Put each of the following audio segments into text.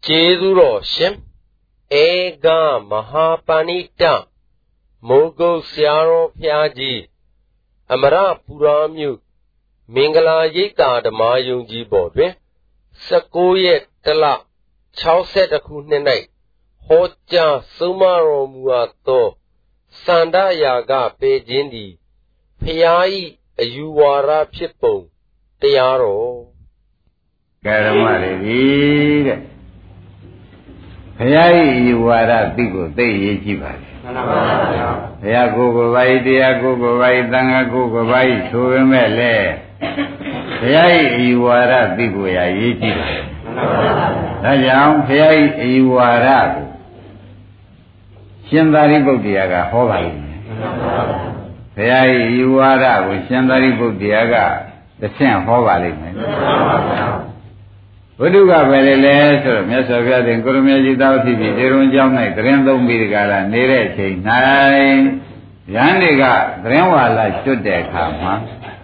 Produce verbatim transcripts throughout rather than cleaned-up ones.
ကျေးဇူးတော်ရှင်ဧကမဟာပဏိတမိုးကုတ်ဆရာတော်ဘုရားကြီးအမရပူရာမြို့မင်္ဂလာရိပ်သာဓမ္မယုံကြည်ပေါ်တွင်၁၉ရက်တလ၆၁ခုနှစ်၌ဟောကြားဆုံးမတော်မူအပ်သောစန္ဒယာကပေခြင်းသည်ဘုရား၏အယူဝါဒဖြစ်ပုံတရားတော်ကရမလေးတဲ့ဘုရား၏အယူဝါဒသိကိုသိရေးကြည့်ပါလေမှန်ပါပါဘုရားဘုရားကိုယ်ကိုယ်ပါ၏တရားကိုယ်ကိုယ်ပါ၏သံဃာကိုယ်ကိုယ်ပါ၏ဆိုပေမဲ့လေဘုရား၏အယူဝါဒသိကိုရရေးကြည့်ပါလေမှန်ပါပါဒါကြောင့်ဘုရား၏အယူဝါဒကိုရှင်သာရိပုတ္တရာကဟောပါလိမ့်မယ်မှန်ပါပါဘုရား၏အယူဝါဒကိုရှင်သာရိပုတ္တရာကတဆင့်ဟောပါလိမ့်မယ်မှန်ပါပါဘုဒ္ဓကပဲလေလဲဆိုတော့မြတ်စွာဘုရားရှင်ကိုရမကြီးတောက်ဖြစ်ပြီးဒီရုံကျောင်း၌သတင်းသုံးပြီးဒီကလာနေတဲ့အချိန်၌ရဟန်းတွေကသတင်းဝါလာကျွတ်တဲ့အခါမှာ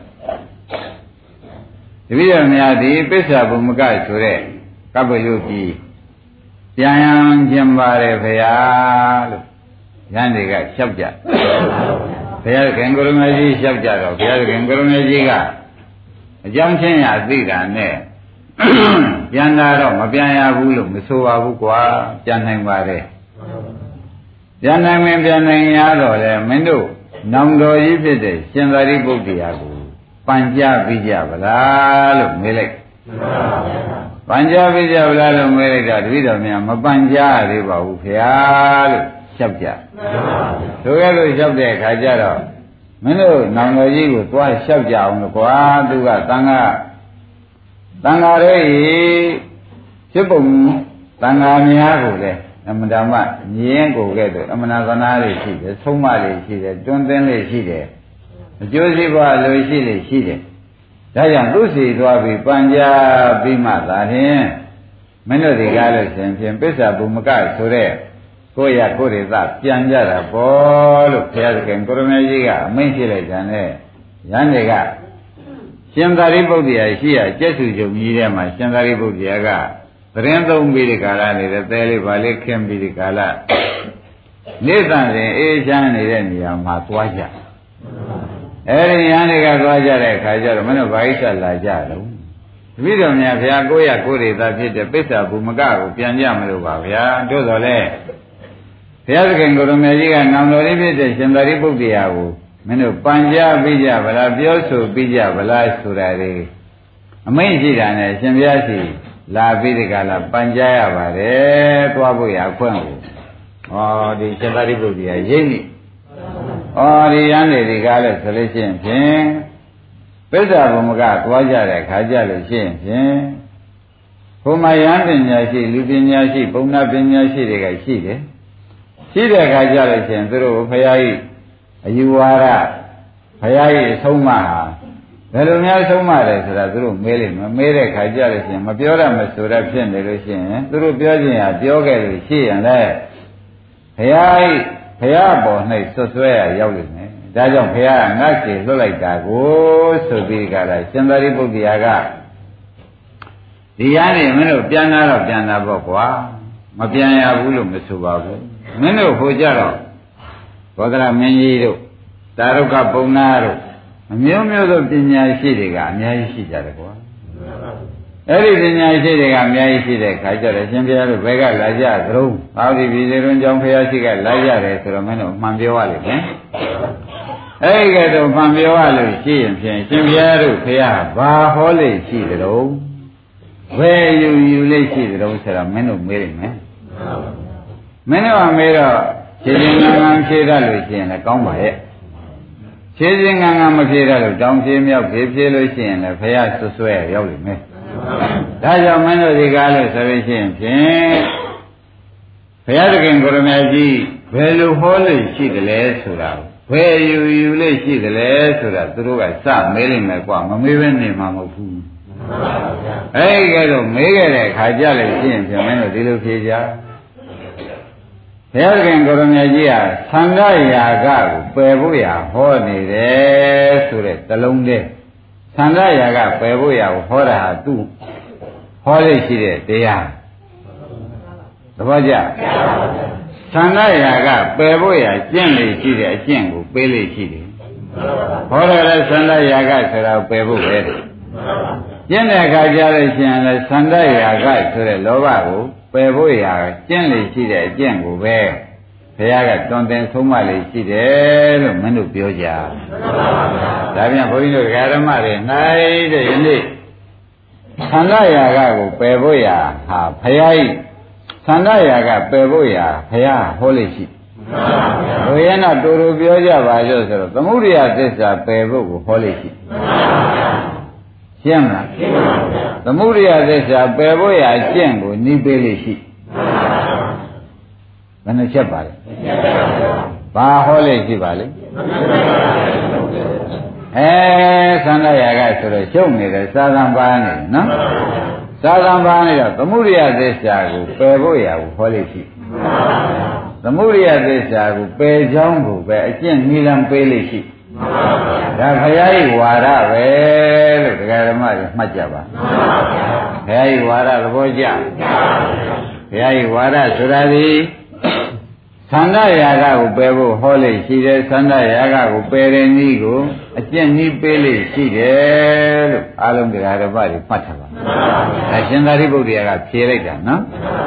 တပည့်တော်များဒီပစ္စာဘုမကဆိုတဲ့ကပ္ပယုတ်ကြီးပြန်ရန်ခြင်းပါတယ်ဖေဟာလို့ရဟန်းတွေကလျှောက်ကြဘုရားခင်ကိုရမကြီးလျှောက်ကြတော့ဘုရားခင်ကိုရမကြီးကအကြောင်းချင်းရသိတာနဲ့ပြန်လာတော့မပြန်ရဘူးလို့မဆိုပါဘူးကွာပြန်နိုင်ပါတယ်ပြန်နိုင်ရင်ပြန်နိုင်ရတော့လေမင်းတို့နောင်တော်ကြီးဖြစ်တဲ့ရှင်သာရိပုတ္တရာကိုပန်ကြပြီးကြဗလားလို့မေးလိုက်ပန်ကြပြီးကြဗလားလို့မေးလိုက်တာတပည့်တော်များမပန်ကြသေးပါဘူးခင်ဗျာလို့လျှောက်ကြဆိုရလို့လျှောက်တဲ့အခါကျတော့မင်းတို့နောင်တော်ကြီးကိုသွားလျှောက်ကြအောင်လို့ကွာသူကသံဃာတန်ဃာတွေဖြစ်ပုံတန်ဃာများကိုလည်းအမှန်တမ်းမြင်းကိုကဲ့သို့အမှန်သနာတွေရှိတယ်ဆုံးမတွေရှိတယ်တွန်းသင်းတွေရှိတယ်အကျိုးစီးပွားလိုရှိတယ်ရှိတယ်ဒါကြောင့်သူ့စီသွားပြီးပန်ကြပြီးမှသာဖြင့်မင်းတို့ဒီကားလို့ရှင်ဖြင့်ပစ္စာဘုမကဆိုတဲ့ကိုရကိုရသပြန်ကြတာပေါ့လို့ဘုရားသခင်ကိုရမေကြီးကအမိန့်ဖြစ်လိုက်ကြတဲ့ရဟန်းတွေကရှင်သာရိပုတ္တရာရှိရကျက်စုချုပ်ကြီးထဲမှာရှင်သာရိပုတ္တရာကသတင်းသုံးပြီးဒီကာလနေတဲ့သဲလေးဗာလေးခင်းပြီးဒီကာလနေသံစဉ်အေးချမ်းနေတဲ့နေရာမှာသွားကြအဲဒီရန်တွေကသွားကြတဲ့အခါကျတော့မင်းတို့ဘာဣစ္ဆလာကြတော့တပည့်တော်များဘုရားကိုရကိုရိသာဖြစ်တဲ့ပစ္စာဘုမကကိုပြန်ကြမလို့ပါဗျာတို့တော်လဲဘုရားသခင်ကိုရမေကြီးကနောင်တော်လေးဖြစ်တဲ့ရှင်သာရိပုတ္တရာကိုမင်းတို့ပန်ကြပြီးကြဗလားပြောဆိုပြီးကြဗလားဆိုတာလေအမိန့်ရှိတာနဲ့ရှင်ဘုရားရှိလာပြီးဒီကလာပန်ကြရပါတယ်သွားဖို့ရအခွင့်ကိုဩဒီရှင်သာရိပုတ္တရာရိပ်နိဩဒီရန်နေဒီကားလဲဆိုလို့ရှိရင်ဖြင့်ပစ္စာဘုမကသွားကြတဲ့ခါကြလို့ရှိရင်ဖြင့်ဘုမယံပညာရှိလူပညာရှိပုံနာပညာရှိတွေကရှိတယ်ရှိတဲ့ခါကြလို့ရှိရင်သူတို့ဘုရားကြီးအယူဝါဒဘုရားကြီးဆုံးမဟာဘယ်လိုများဆုံးမတယ်ဆိုတာသူတို့မေးလိမ့်မယ်မေးတဲ့ခါကြလို့ရှိရင်မပြောရမဆိုရဖြစ်နေလို့ရှိရင်သူတို့ပြောခြင်းဟာပြောခဲ့လို့ရှိရင်လည်းဘုရားကြီးဘုရားပေါ်၌ဆွဆွဲရရောက်လိမ့်မယ်ဒါကြောင့်ဘုရားကငါ့စီလွတ်လိုက်တာကိုဆိုပြီးကြတာရှင်သာရိပုတ္တရာကဒီရန်နေမင်းတို့ပြန်လာတော့ပြန်လာပေါ့ကွာမပြန်ရဘူးလို့မဆိုပါဘူးမင်းတို့ဟိုကြတော့ဘောဓရမင်းကြီးတို့တာရုကပုံနာတို့အမျိုးမျိုးသောပညာရှိတွေကအများကြီးရှိကြတယ်ကွာအဲ့ဒီပညာရှိတွေကအများကြီးရှိတဲ့ခါကျတော့ရှင်ဘုရားတို့ဘယ်ကလာကြသလုံးဟောဒီပြည်တွင်ကျောင်းဘုရားရှိကလာကြတယ်ဆိုတော့မင်းတို့မှန်ပြောရလိမ့်မယ်အဲ့ဒီကတော့မှန်ပြောရလို့ရှိရင်ဖြင့်ရှင်ဘုရားတို့ဘုရားဘာဟောလိမ့်ရှိသလုံးဘယ်ယူယူလိမ့်ရှိသလုံးဆိုတော့မင်းတို့မေးလိမ့်မယ်မင်းတို့ကမေးတော့ခြေချင်းငံငံဖြေရလို့ရှိရင်လည်းကောင်းပါရဲ့ခြေချင်းငံငံမဖြေရလို့တောင်ဖြေမြောက်ဖြေဖြေလို့ရှိရင်လည်းဖះဆွဆွဲရောက်လိမ့်မယ်ဒါကြောင့်မင်းတို့ဒီကားလို့ဆိုလို့ရှိရင်ဖြင့်ဘုရားသခင်ကိုရမကြီးဘယ်လိုဟောလို့ရှိတယ်လဲဆိုတာဘယ်ယူယူလို့ရှိတယ်လဲဆိုတာသူတို့ကစမေးလိမ့်မယ်ကွာမမေးဘဲနေမှာမဟုတ်ဘူးအဲ့ဒီကတော့မေးခဲ့တဲ့အခါကြလို့ရှိရင်ဖြင့်မင်းတို့ဒီလိုဖြေကြဘုရားသခင်ကိုရမကြီးဟာသံဃာယာကကိုပယ်ဖို့ရာဟောနေတယ်ဆိုတဲ့တလုံးတည်းသံဃာယာကပယ်ဖို့ရာကိုဟောတာဟာသူ့ဟောလို့ရှိတဲ့တရားသဘောကျသန္တာရာကပယ်ဖို့ရာကျင့်လေရှိတဲ့အကျင့်ကိုပေးလေရှိတယ်ဟောတယ်လေသန္တာရာကဆိုတာပယ်ဖို့ပဲကျင့်တဲ့အခါကျလို့ရှိရင်လည်းသန္တာရာကဆိုတဲ့လောဘကိုပယ်ဖို့ရာကျင့်လေရှိတဲ့အကျင့်ကိုပဲဘုရားကတွင်တင်ဆုံးမလေးရှိတယ်လို့မင်းတို့ပြောကြဒါပြန်ဘုန်းကြီးတို့ဓမ္မတွေနိုင်တဲ့ယနေ့သန္တာရာဂကိုပယ်ဖို့ရာဟာဘုရားဤသန္တာရာဂပယ်ဖို့ရာဘုရားဟောလို့ရှိဘုရားကတူတူပြောကြပါလို့ဆိုတော့သမုဒိယသစ္စာပယ်ဖို့ကိုဟောလို့ရှိရှင်းမလားသမုဒိယသစ္စာပယ်ဖို့ရာအကျင့်ကိုနှီးပေးလို့ရှိဘယ်နှချက်ပါလဲဘာဟောလို့ရှိပါလဲအဲသန္တာရာဂဆိုတော့ရှုပ်နေတယ်စာသံပါနေနော်စာသံပါနေတော့သမုဒိယသစ္စာကိုပယ်ဖို့ရာကိုဟောလို့ရှိသမုဒိယသစ္စာကိုပယ်ချောင်းကိုပဲအကျင့်နိလံပေးလို့ရှိဒါဘုရားဤဝါဒပဲလို့ဒကာဓမ္မတွေမှတ်ကြပါဘုရားဤဝါဒသဘောကျဘုရားဤဝါဒဆိုတာဒီသန္တာရာဂကိုပယ်ဖို့ဟောလို့ရှိတယ်သန္တာရာဂကိုပယ်တဲ့နည်းကိုအကျင့်နည်းပေးလို့ရှိတယ်လို့အားလုံးတရားဓမ္မတွေမှတ်ထားပါအဲရှင်သာရိပုတ္တရာကဖြေလိုက်တာနော်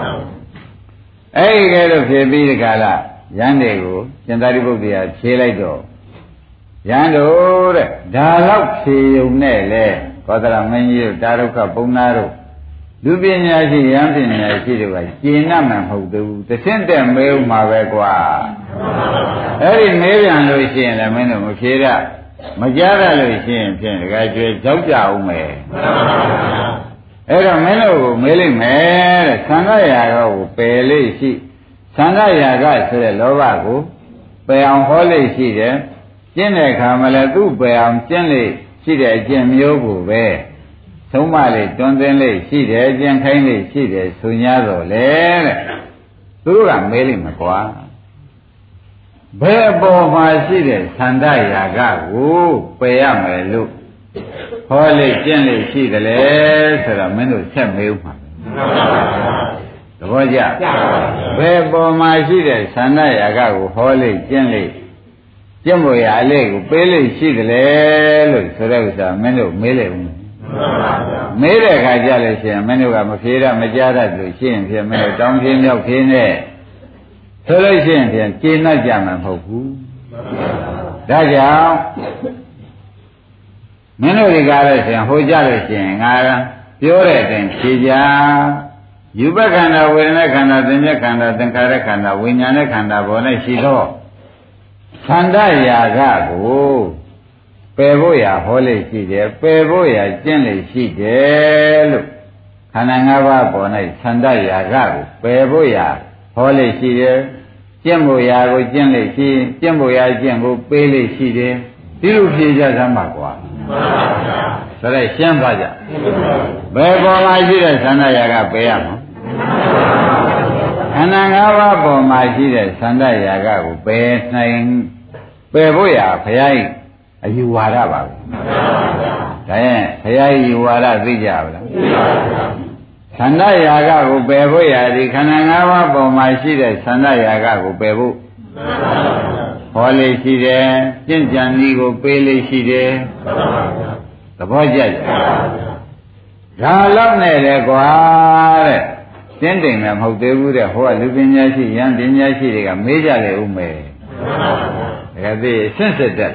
အဲဒီကဲလို့ဖြေပြီးဒီကလာရန်တွေကိုရှင်သာရိပုတ္တရာဖြေလိုက်တော့ရန်တို့တဲ့ဒါတော့ဖြေုံနဲ့လေကောသလမင်းကြီးတို့တာရုက္ခပုံနာတို့လူပညာရှိရန်ပညာရှိတို့ကကျင့်နာမှမဟုတ်ဘူးတဆင့်တက်မဲဥမှာပဲကွာအဲ့ဒီမဲပြန်လို့ရှိရင်လည်းမင်းတို့မဖြေရမကြားရလို့ရှိရင်ဖြင့်တကယ်ကျွေးကြောက်ကြအောင်မယ်အဲ့တော့မင်းတို့ကိုမေးလိုက်မယ်တဲ့သန္တာရာဂကိုပယ်လို့ရှိသန္တာရာဂဆိုတဲ့လောဘကိုပယ်အောင်ဟောလို့ရှိတယ်ကျင့်တဲ့အခါမှာလည်းသူ့ပယ်အောင်ကျင့်လို့ရှိတဲ့အကျင့်မျိုးကိုပဲသုံးမလေးတွင်တင်လေးရှိတယ်ကျင့်ခိုင်းလေးရှိတယ်ဆို냐တော့လေတဲ့သူတို့ကမေးလိုက်မှာကွာဘယ်အပေါ်မှာရှိတဲ့သန္တာရာဂကိုပယ်ရမယ်လို့ဟောလေးကျင့်လေးရှိတယ်လေဆိုတော့မင်းတို့ဆက်မေးဥမှာသဘောကျဘယ်ပေါ်မှာရှိတဲ့သန္တာရာဂကိုဟောလေးကျင့်လေးကျင့်ဖို့ရအလေးကိုပေးလေးရှိတယ်လေလို့ဆိုတဲ့ဥစ္စာမင်းတို့မေးလိုက်ဦးမေးတဲ့အခါကျလို့ရှိရင်မင်းတို့ကမဖြေရမကြားတတ်လို့ရှိရင်ဖြင့်မင်းတို့တောင်းဖြေမြောက်ဖြေနဲ့ဆိုလို့ရှိရင်ဖြင့်ကျေနပ်ကြမှာမဟုတ်ဘူးဒါကြောင့်မင်းတို့ဒီကားလို့ရှိရင်ဟိုကြလို့ရှိရင်ငါပြောတဲ့အတိုင်းဖြေကြယူပခန္ဓာဝေဒနာခန္ဓာသင်္ညခန္ဓာသင်္ခါရခန္ဓာဝိညာဉ်ခန္ဓာပေါ်၌ရှိသောသန္တာရာဂကိုပယ်ဖို့ရဟောလေးရှိတယ်ပယ်ဖို့ရကျင့်လေးရှိတယ်လို့ခန္ဓာ၅ပါးပေါ်၌သန္တာရာဂကိုပယ်ဖို့ရဟောလေးရှိတယ်ကျင့်ဖို့ရကိုကျင့်လေးရှိကျင့်ဖို့ရကျင့်ကိုပေးလေးရှိတယ်ဒီလိုဖြေကြသမ်းပါကွာဆိုတော့ရှင်းပါကြဘယ်ပေါ်မှာရှိတဲ့သန္တာရာဂပယ်ရမှာခန္ဓာ၅ပါးပေါ်မှာရှိတဲ့သန္တာရာဂကိုပယ်နိုင်ပယ်ဖို့ရဘုရားအယူဝါဒပါပဲဒါရင်ဘုရားယူဝါဒသိကြပါလားသန္တာရာဂကိုပယ်ဖို့ရဒီခန္ဓာ၅ပါးပေါ်မှာရှိတဲ့သန္တာရာဂကိုပယ်ဖို့ဟောလေးရှိတယ်ကျင့်ကြံဤကိုပေးလေးရှိတယ်သဘောကျကြဒါလောက်နဲ့လေကွာတဲ့တင်းတိမ်လည်းမဟုတ်သေးဘူးတဲ့ဟိုကလူပညာရှိရန်ပညာရှိတွေကမေးကြလေဦးမယ်ဒါကသိဆင့်စစ်တတ်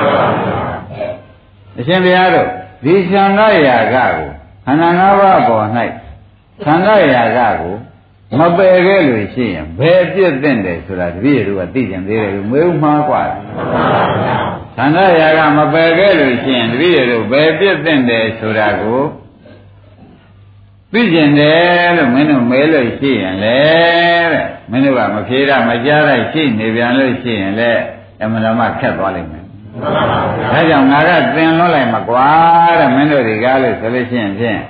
အရှင်ဘုရားတို့ဒီသံဃာရာဂကိုခန္ဓာ၅ပါးပေါ်၌သံဃာရာဂကိုမပယ်ခဲ့လို့ရှိရင်ဘယ်ပြည့်သင့်တယ်ဆိုတာတပည့်တို့ကသိကျင်သေးတယ်လို့မေးဦးမှာกว่าသံဃာရာဂမပယ်ခဲ့လို့ရှိရင်တပည့်တို့ဘယ်ပြည့်သင့်တယ်ဆိုတာကိုသိကျင်တယ်လို့မင်းတို့မေးလို့ရှိရင်လေတဲ့မင်းတို့ကမဖြေရမကြားရရှိနေပြန်လို့ရှိရင်လေအမှန်တမ်းခက်သွားလိမ့်မယ်ဒါကြောင့်ငါကသင်လွတ်လိုက်မှာကွာတဲ့မင်းတို့ဒီကားလို့ဆိုလို့ရှိရင်ဖြင့်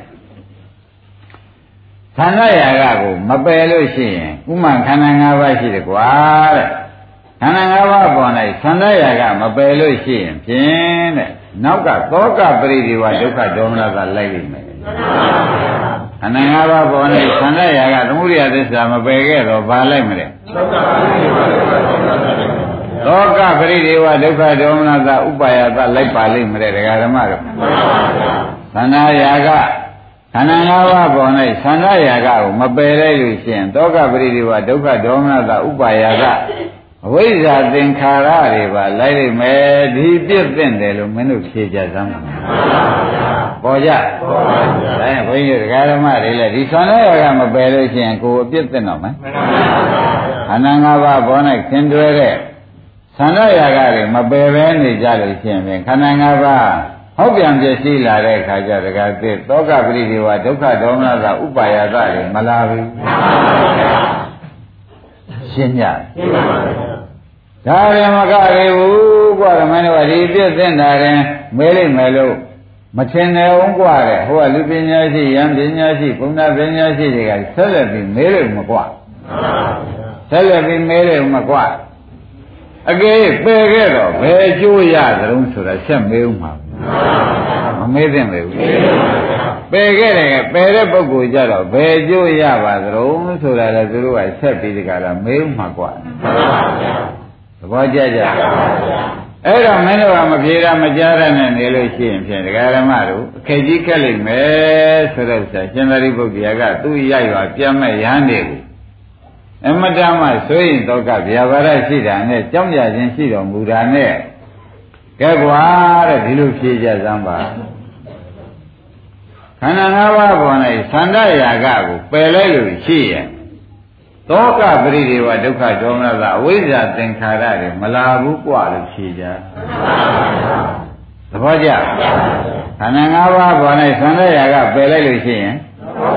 ခန္ဓာရာဂကိုမပယ်လို့ရှိရင်ဥမှခန္ဓာ၅ပါးရှိတယ်ကွာတဲ့ခန္ဓာ၅ပါးပေါ်၌ခန္ဓာရာဂမပယ်လို့ရှိရင်ဖြင့်တဲ့နောက်ကသောကပရိဒီဝဒုက္ခဒေါမနကလိုက်လိမ့်မယ်ခန္ဓာ၅ပါးပေါ်နေသံဃာရာကသမုဒိယသစ္စာမပယ်ခဲ့တော့ဘာလိုက်မလဲသောကပရိဒေဝဒုက္ခဒေါမနတာဥပါယသလိုက်ပါလိမ့်မယ်ဒကာဓမ္မတို့သံဃာရာကခန္ဓာ၅ပါးပေါ်၌သံဃာရာကကိုမပယ်လိုက်လို့ရှိရင်သောကပရိဒေဝဒုက္ခဒေါမနတာဥပါယကအဝိဇ္ဇာသင်္ခါရတွေပါလိုက်လိုက်မယ်ဒီပြည့်တဲ့တယ်လို့မင်းတို့ဖြေကြစမ်းပါပေါ်ကြပေါ်ပါဗျာဒါရင်ဘုန်းကြီးဒကာဓမ္မတွေလည်းဒီသံဃာရာကမပယ်လို့ရှိရင်ကိုယ်အပြစ်သိတော့မယ်ခန္ဓာ၅ပါးပေါ်၌ခင်တွဲတဲ့သံဃာရာကတွေမပယ်ပဲနေကြလို့ရှိရင်ခန္ဓာ၅ပါးဟောက်ပြန်ပြည့်စည်လာတဲ့အခါကျဒကာသစ်သောကပရိဒေဝဒုက္ခဒေါမနတာဥပါယသတွေမလာဘူးရှင်းကြရှင်းပါပါဒါရင်မကရေဘူးกว่าမင်းတို့ကဒီပြည့်စင်တာရင်မဲလိုက်မယ်လို့မထင်တယ်အောင်กว่าတဲ့ဟိုကလူပညာရှိယံပညာရှိဘုံနာပညာရှိတွေကဆက်လက်ပြီးမဲလို့မกว่าဆက်လက်ပြီးမဲလို့မกว่าအကယ်ပယ်ခဲ့တော့ဘယ်ကျိုးရသလုံးဆိုတာဆက်မေးဦးမှာမမေးသင့်ဘူးပယ်ခဲ့တယ်ပယ်တဲ့ပုဂ္ဂိုလ်ကြတော့ဘယ်ကျိုးရပါသလုံးဆိုတာလည်းသူတို့ကဆက်ပြီးဒီကရာမေးဦးမှာกว่าသဘောကျကြအဲ့တော့မင်းတို့ကမပြေတာမကြားရနဲ့နေလို့ရှိရင်ဖြင့်ဒကာဓမ္မတို့အခက်ကြီးခက်လိမ့်မယ်ဆိုတော့ဆရာရှင်သာရိပုတ္တရာကသူ့ရိုက်ရွာပြတ်မဲ့ရဟန်းတွေကိုအမတမဆိုရင်တော့ကဗျာပါဒရှိတာနဲ့ကြောင်းကြခြင်းရှိတော်မူတာနဲ့ကဲကွာတဲ့ဒီလိုဖြေကြစမ်းပါခန္ဓာ၅ပါးပေါ်၌သန္တရာဂကိုပယ်လိုက်လို့ရှိရင်သောကပရိဒေဝဒုက္ခဒေါမနတာအဝိဇ္ဇာသင်္ခါရတွေမလာဘူးกว่าလို့ဖြေကြသဘောကျခန္ဓာ၅ပါးပေါ်၌သန္တရာဂပယ်လိုက်လို့ရှိရင်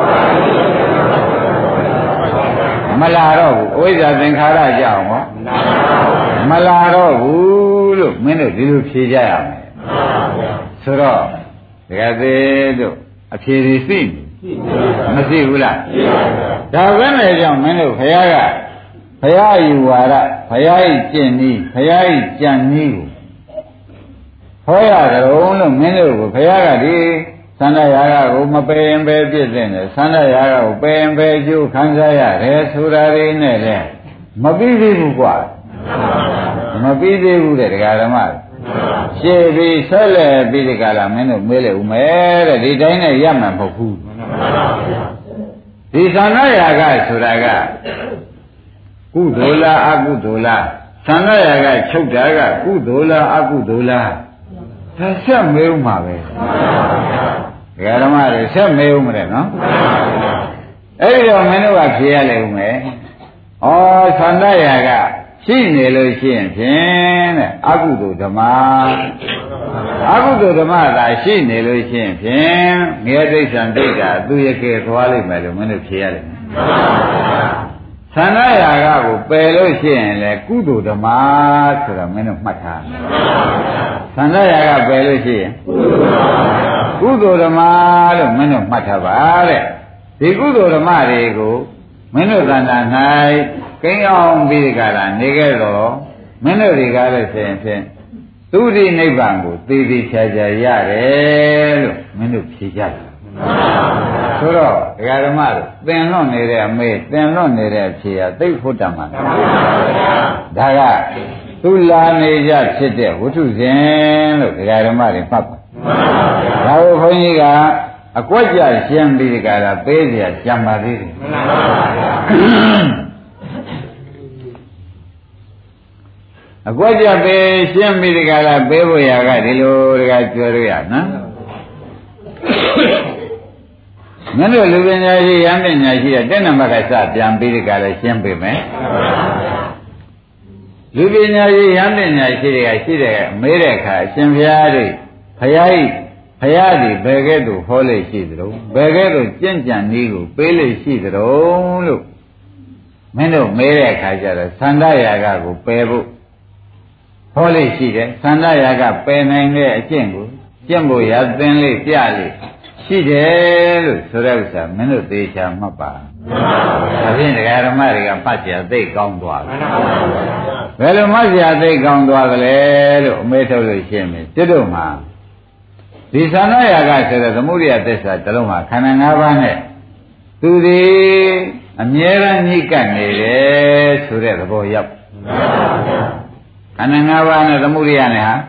မလာတော့ဘူးအဝိဇ္ဇာသင်္ခါရကြောင့်ဟောမလာတော့ဘူးလို့မင်းတို့ဒီလိုဖြေကြရမယ်ဆိုတော့ဒကာသေးတို့အဖြေတွေသိမရှိဘူးလားဒါပဲနဲ့ကြောင့်မင်းတို့ခရားကခရားယူဝါဒခရားဤကျင့်နည်းခရားဤကြံနည်းကိုဟောရကြုံလို့မင်းတို့ကိုခရားကဒီသန္တရာဂကိုမပယ်ရင်ပဲပြည့်တဲ့နဲ့သန္တရာဂကိုပယ်ရင်ပဲကျိုးခံစားရတယ်ဆိုတာတွေနဲ့လည်းမပြီးသေးဘူးကွာမပြီးသေးဘူးတဲ့ဒကာဓမ္မရှေ့ပြီးဆက်လက်ပြီးဒီကလာမင်းတို့မေးလိုက်ဦးမယ်တဲ့ဒီတိုင်းနဲ့ရမှာမဟုတ်ဘူးဒီသန္တရာဂဆိုတာကကုသိုလ်လားအကုသိုလ်လားသန္တရာဂချုပ်တာကကုသိုလ်လားအကုသိုလ်လားဒါဆက်မေးဦးမှာပဲဒကာဓမ္မတွေဆက်မေးဦးမလဲနော်အဲ့ဒီတော့မင်းတို့ကဖြေရလိမ့်ဦးမယ်ဩသန္တရာဂရှိနေလို့ရှိရင်ဖြင့်တဲ့အကုသိုလ်ဓမ္မအကုသိုလ်ဓမ္မသာရှိနေလို့ရှိရင်ဖြင့်ငရဲဒိဋ္ဌံဒိဋ္ဌာသူရကေသွားလိမ့်မယ်လို့မင်းတို့ဖြေရတယ်သန္တရာဂကိုပယ်လို့ရှိရင်လေကုသိုလ်ဓမ္မဆိုတာမင်းတို့မှတ်ထားသန္တရာဂပယ်လို့ရှိရင်ကုသိုလ်ဓမ္မလို့မင်းတို့မှတ်ထားပါတဲ့ဒီကုသိုလ်ဓမ္မတွေကိုမင်းတို့သန္တာ၌ကိန်းအောင်ပြီးကြတာနေခဲ့တော့မင်းတို့တွေကလည်းဆိုရင်ဖြင့်သုတိနိဗ္ဗာန်ကိုသိသိချာချာရတယ်လို့မင်းတို့ဖြေကြတယ်ဆိုတော့ဒကာဓမ္မတို့သင်လွတ်နေတဲ့အမေသင်လွတ်နေတဲ့အဖြေဟာသိဖို့တတ်မှာဒါကသူလာနေကြဖြစ်တဲ့ဝတ္ထုဇဉ်လို့ဒကာဓမ္မတွေမှတ်ပါဒါကိုဘုန်းကြီးကအကွက်ကြရှင်းပြီးဒီကရာပေးเสียကြံပါသေးတယ်အကွက်ကြပေးရှင်းပြီးဒီကရာပေးဖို့ရကဒီလိုတကကျွဲရရနော်မင်းတို့လူပညာရှိရဟန်းပညာရှိတဲ့တဲ့နံပါတ်ကစပြန်ပြီးဒီကရာရှင်းပေးမယ်လူပညာရှိရဟန်းပညာရှိတွေကရှိတဲ့မေးတဲ့အခါအရှင်ဘုရားတွေဘုရားကြီးဘုရားဒီဘယ်ကဲ့သို့ဟောလို့ရှိသလဲဘယ်ကဲ့သို့ကြင့်ကြံနည်းကိုပေးလို့ရှိသလဲလို့မင်းတို့မေးတဲ့အခါကျတော့သန္တရာဂကိုပယ်ဖို့ဟောလို့ရှိတယ်သန္တရာဂပယ်နိုင်တဲ့အကျင့်ကိုကျင့်ဖို့ရသင်လေးပြလေးရှိတယ်လို့ဆိုတဲ့ဥစ္စာမင်းတို့သေချာမှတ်ပါဒါဖြင့်ဒကာဓမ္မတွေကမှတ်ကြသိကောင်းသွားတယ်ဘယ်လိုမှတ်ကြသိကောင်းသွားကြလဲလို့အမေးထုတ်လို့ရှင်းမယ်ကျွတ်တို့မှာဒီသန္တရာဂဆိုတဲ့သမုဒိယသစ္စာတစ်လုံးမှာခန္ဓာ၅ပါးနဲ့သူသည်အမြဲတမ်းညှိကပ်နေတယ်ဆိုတဲ့သဘောရောက်ခန္ဓာ၅ပါးနဲ့သမုဒိယနဲ့ဟာ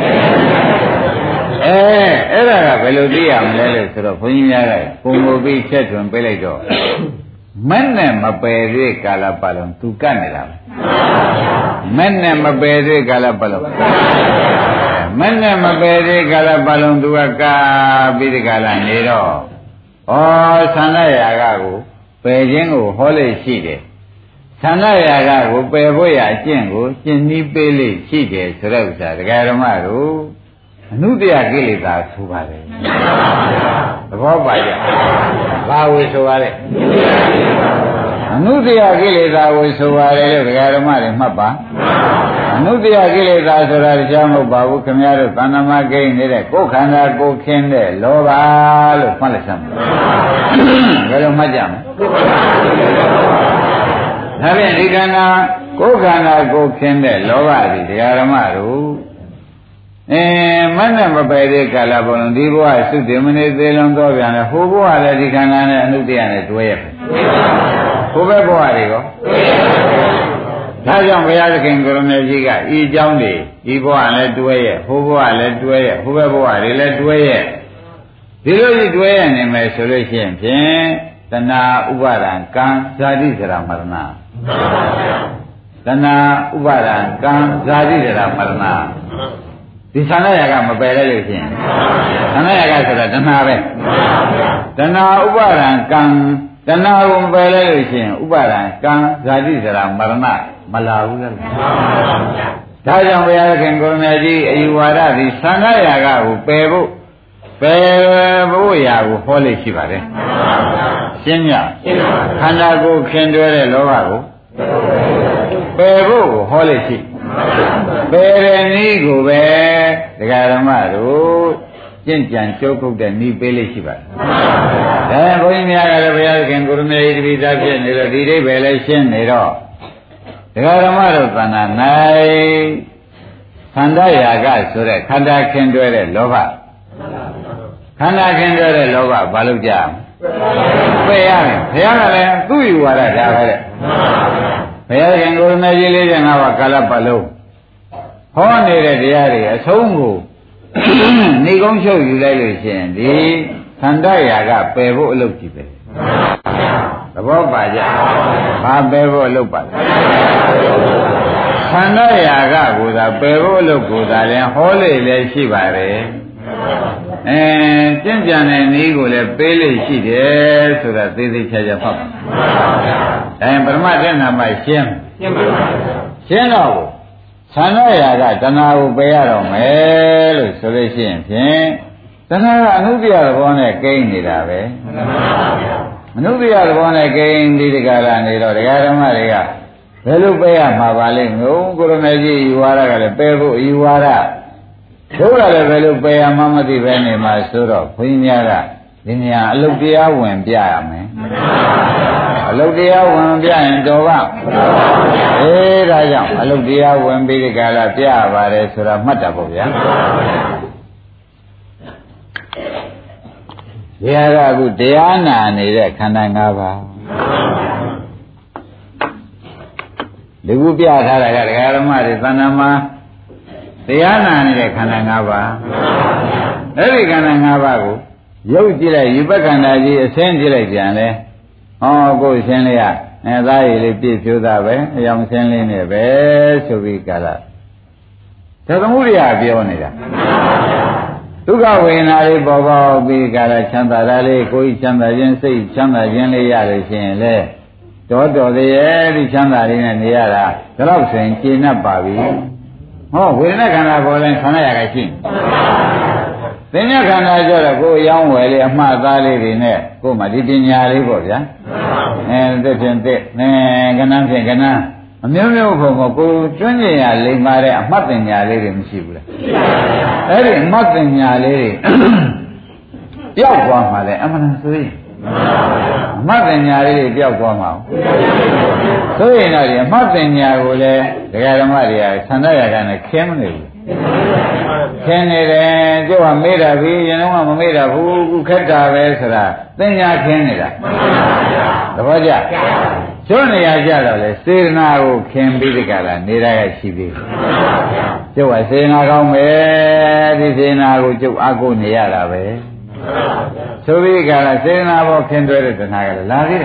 အဲအဲ့ဒါကဘယ်လိုသိရမလဲလို့ဆိုတော့ဘုန်းကြီးများကပုံမူပြီးချက်ထွင်ပေးလိုက်တော့မက်နဲ့မပယ်သေးကာလပတ်လုံးသူကတ်နေတာမက်နဲ့မပယ်သေးကာလပတ်လုံးမက်နဲ့မပယ်သေးကာလပတ်လုံးသူကကာပြီးဒီကာလနေတော့ဩသန္ဓရာဂကိုပယ်ခြင်းကိုဟောလို့ရှိတယ်သန္ဓရာဂကိုပယ်ဖို့ရအကျင့်ကိုကျင့်နည်းပေးလို့ရှိတယ်ဆိုတဲ့ဥစ္စာဒကာဓမ္မတို့အနုတ္တယကိလေသာဆိုပါတယ်သဘောပါကြဘာဝေဆိုပါလဲအနုတ္တယကိလေသာကိုဆိုပါတယ်လို့ဒကာဓမ္မတွေမှတ်ပါအနုတ္တယကိလေသာဆိုတာတရားမဟုတ်ပါဘူးခင်ဗျားတို့သဏ္ဍာမကိန်းနေတဲ့ကိုယ်ခန္ဓာကိုယ်ခင်းတဲ့လောဘလို့မှတ်လိုက်စမ်းဘယ်လိုမှတ်ကြမလဲဒါဖြင့်ဒီခန္ဓာကိုယ်ခန္ဓာကိုယ်ခင်းတဲ့လောဘတွေတရားဓမ္မတို့အဲမနဲ့မပယ်တဲ့ကာလဘုံဒီဘဝသုတေမနေသေးလုံးတော့ပြန်လဲဟိုဘဝလည်းဒီခန္ဓာနဲ့အနုတ္တယနဲ့တွဲရဟိုဘက်ဘဝတွေရောဒါကြောင့်ဘုရားသခင်ကိုရမေကြီးကဤเจ้าတွေဒီဘဝလည်းတွဲရဟိုဘဝလည်းတွဲရဟိုဘက်ဘဝတွေလည်းတွဲရဒီလိုကြီးတွဲရနေမယ်ဆိုလို့ရှိရင်ဖြင့်တဏှာဥပါဒံကံဇာတိစရာမရဏတဏှာဥပါဒံကံဇာတိစရာမရဏဒီသန္ဓရာကမပယ်လိုက်လို့ရှိရင်သန္ဓရာကဆိုတာတဏှာပဲတဏှာဥပါဒံကံတဏှာကိုပယ်လိုက်လို့ရှိရင်ဥပါဒံကံဇာတိစရာမရဏမလာဘူးလားဒါကြောင့်ဘုရားခင်ကိုရမေကြီးအယူဝါဒသည်သန္ဓရာကကိုပယ်ဖို့ပယ်ဖို့ရာကိုဟောလို့ရှိပါတယ်ရှင်းညခန္ဓာကိုယ်ခင်တွဲတဲ့လောဘကိုပယ်ဖို့ကိုဟောလို့ရှိပယ်တဲ့နည်းကိုပဲဒကာဓမ္မတို့ကျင့်ကြံကြိုးကုတ်တဲ့နည်းပေးလို့ရှိပါတယ်ဒါဘုန်းကြီးများကလည်းဘုရားခင်ကိုရမေကြီးတပိသားဖြစ်နေတော့ဒီအိဗယ်လည်းရှင်းနေတော့ဒကာဓမ္မတို့သဏ္ဍာန်၌ခန္ဓာရာဂဆိုတဲ့ခန္ဓာခင်တွဲတဲ့လောဘခန္ဓာခင်တွဲတဲ့လောဘဘာလို့ကြမလဲပယ်ရမယ်ဘုရားကလည်းသူ့ယူဝါဒဒါပဲတဲ့ဘုရားခင်ကိုရမေကြီးလေးတဲ့ငါးပါးကာလပတ်လုံးဟောနေတဲ့တရားတွေအဆုံးကိုနေကုန်းချုပ်ယူလိုက်လို့ရှိရင်ဒီသန္ဓရာကပယ်ဖို့အလုပ်ကြည့်ပဲသဘောပါကြဘာပယ်ဖို့အလုပ်ပါလဲသန္ဓရာကကိုသာပယ်ဖို့အလုပ်ကိုသာလည်းဟောလေလည်းရှိပါတယ်အဲကျင့်ကြံတဲ့နည်းကိုလည်းပေးလို့ရှိတယ်ဆိုတာသေသေးချာချာဖတ်ပါဒါရင်ပရမတ္ထနာမှာရှင်းရှင်းပါပါရှင်းတော့သန္ဓရာကတဏှာကိုပယ်ရတော့မယ်လို့ဆိုလို့ရှိရင်ဖြင့်တဏှာကအနုတ္တယသဘောနဲ့ကိန်းနေတာပဲအနုတ္တယသဘောနဲ့ကိန်းဒီတကလာနေတော့ဒကာဓမ္မတွေကဘယ်လိုပယ်ရမှာပါလဲငုံကိုရမေကြီးယူဝါဒကလည်းပယ်ဖို့ယူဝါဒတို့ကလည်းဘယ်လိုပယ်ရမှမသိပဲနေမှာဆိုတော့ဘုန်းကြီးများကဒီနေရာအလုတ်တရားဝင်ပြရမယ်အလုတ်တရားဝင်ပြရင်တော်ပါအေးဒါကြောင့်အလုတ်တရားဝင်ပြီးဒီကလာပြရပါတယ်ဆိုတာမှတ်တာပေါ့ဗျာဒီဟာကအခုတရားနာနေတဲ့ခန္ဓာ၅ပါးဒီခုပြထားတာကဒကာဓမ္မတွေသဏ္ဍာန်မှာတရားနာနေတဲ့ခန္ဓာ၅ပါးအဲ့ဒီခန္ဓာ၅ပါးကိုရုပ်ကြည့်လိုက်ယူပက္ခန္ဓာကြီးအစင်းကြည့်လိုက်ပြန်လဲဟောကိုယ်ရှင်းလေးရအဲသားရည်လေးပြည့်ဖြိုးတာပဲအယောင်ရှင်းလေးနဲ့ပဲဆိုပြီးကြလားသသမုဒိယပြောနေတာဒုက္ခဝေဒနာလေးပေါ်ပေါက်ပြီးကြလားချမ်းသာတာလေးကိုယ်ချမ်းသာခြင်းစိတ်ချမ်းသာခြင်းလေးရလို့ရှိရင်လေတော်တော်သေးရဲ့ဒီချမ်းသာလေးနဲ့နေရတာဒါတော့ဆိုရင်ကျင့်납ပါပြီဟောဝေဒနာခန္ဓာပေါ်တိုင်းခန္ဓာရကရှိသင်္ညခန္ဓာကြတော့ကိုယ်ရောင်းဝယ်လေးအမှားသားလေးတွေနဲ့ကိုယ်မှဒီပညာလေးပေါ့ဗျာအဲသက်ဖြင့်သက်အဲကဏ္ဍဖြင့်ကဏ္ဍအမျိုးမျိုးဘုံကကိုယ်ကျွမ်းကျင်ရလိမ္မာတဲ့အမှတ်ပညာလေးတွေမရှိဘူးလားအဲ့ဒီအမှတ်ပညာလေးတွေပျောက်သွားမှလည်းအမှန်ဆိုရင်အမှတ်ပညာလေးတွေပျောက်သွားမှာဆိုရင်တော့ဒီအမှတ်ပညာကိုလည်းဒကာဓမ္မတွေကသန္ဓရာကနဲ့ခင်းမနေဘူးခင်းနေတယ်ကျုပ်ကမေ့တာပြီရင်တော့မမေ့တာဘူးခုခက်တာပဲဆိုတာသင်ညာခင်းနေတာသဘောကျကျွတ်နေရကြတော့လေစေတနာကိုခင်ပြီးဒီကလာနေတာကရှိသေးတယ်ကျုပ်ကစေတနာကောင်းမယ်ဒီစေတနာကိုကျုပ်အကုနေရတာပဲဆိုပြီးကလာစေတနာဘောခင်တွဲတဲ့တဏှာကလည်းလာသေးတာ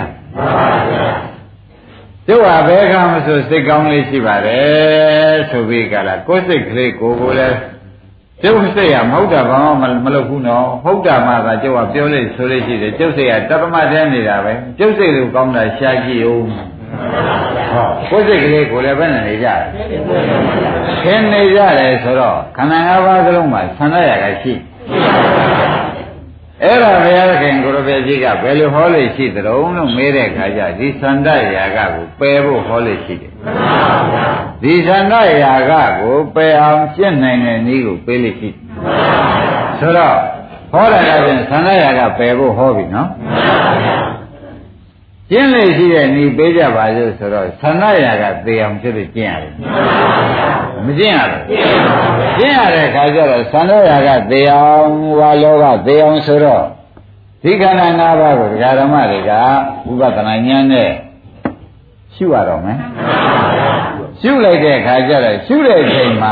ကျုပ်ဟာဘယ်ကမှဆိုစိတ်ကောင်းလေးရှိပါတယ်ဆိုပြီးကလာကိုယ်စိတ်ကလေးကိုကိုလည်းကျုပ်စိတ်ကမဟုတ်တာဘာမှမလုပ်ဘူးနော်ဟုတ်တာမှသာကျုပ်ကပြောလို့ဆိုလို့ရှိတယ်ကျုပ်စိတ်ကတပ္ပမတည်းနေတာပဲကျုပ်စိတ်လိုကောင်းတာရှားကြည့်ဦးဟောကိုယ်စိတ်ကလေးကိုလည်းဘယ်နဲ့နေကြလဲခင်းနေကြတယ်ဆိုတော့ခန္ဓာ၅ပါးသလုံးမှာဆန္ဒရာကရှိအဲ့ဒါဘုရားခင်ကိုရဘေကြီးကဘယ်လိုဟောလို့ရှိသလဲလို့မေးတဲ့အခါကျဒီသန္တရာဂကိုပယ်ဖို့ဟောလို့ရှိတယ်ဒီသန္တရာဂကိုပယ်အောင်ရှင်းနိုင်တဲ့နည်းကိုပေးလို့ရှိဆိုတော့ဟောတာကပြင်သန္တရာဂပယ်ဖို့ဟောပြီနော်ကျင်းလို့ရှိတဲ့နည်းပေးကြပါစို့ဆိုတော့သန္တရာဂသေအောင်ဖြစ်လို့ကျင့်ရတယ်မကျင့်ရဘူးကျင့်ရတဲ့ခါကျတော့သန္တရာဂသေအောင်ဝါလောကသေအောင်ဆိုတော့ဒီခန္ဓာ၅ပါးကိုဒကာဓမ္မတွေကဥပဒနာဉာဏ်နဲ့ရှုရတော့မယ်ရှုလိုက်တဲ့အခါကျတော့ရှုတဲ့အချိန်မှာ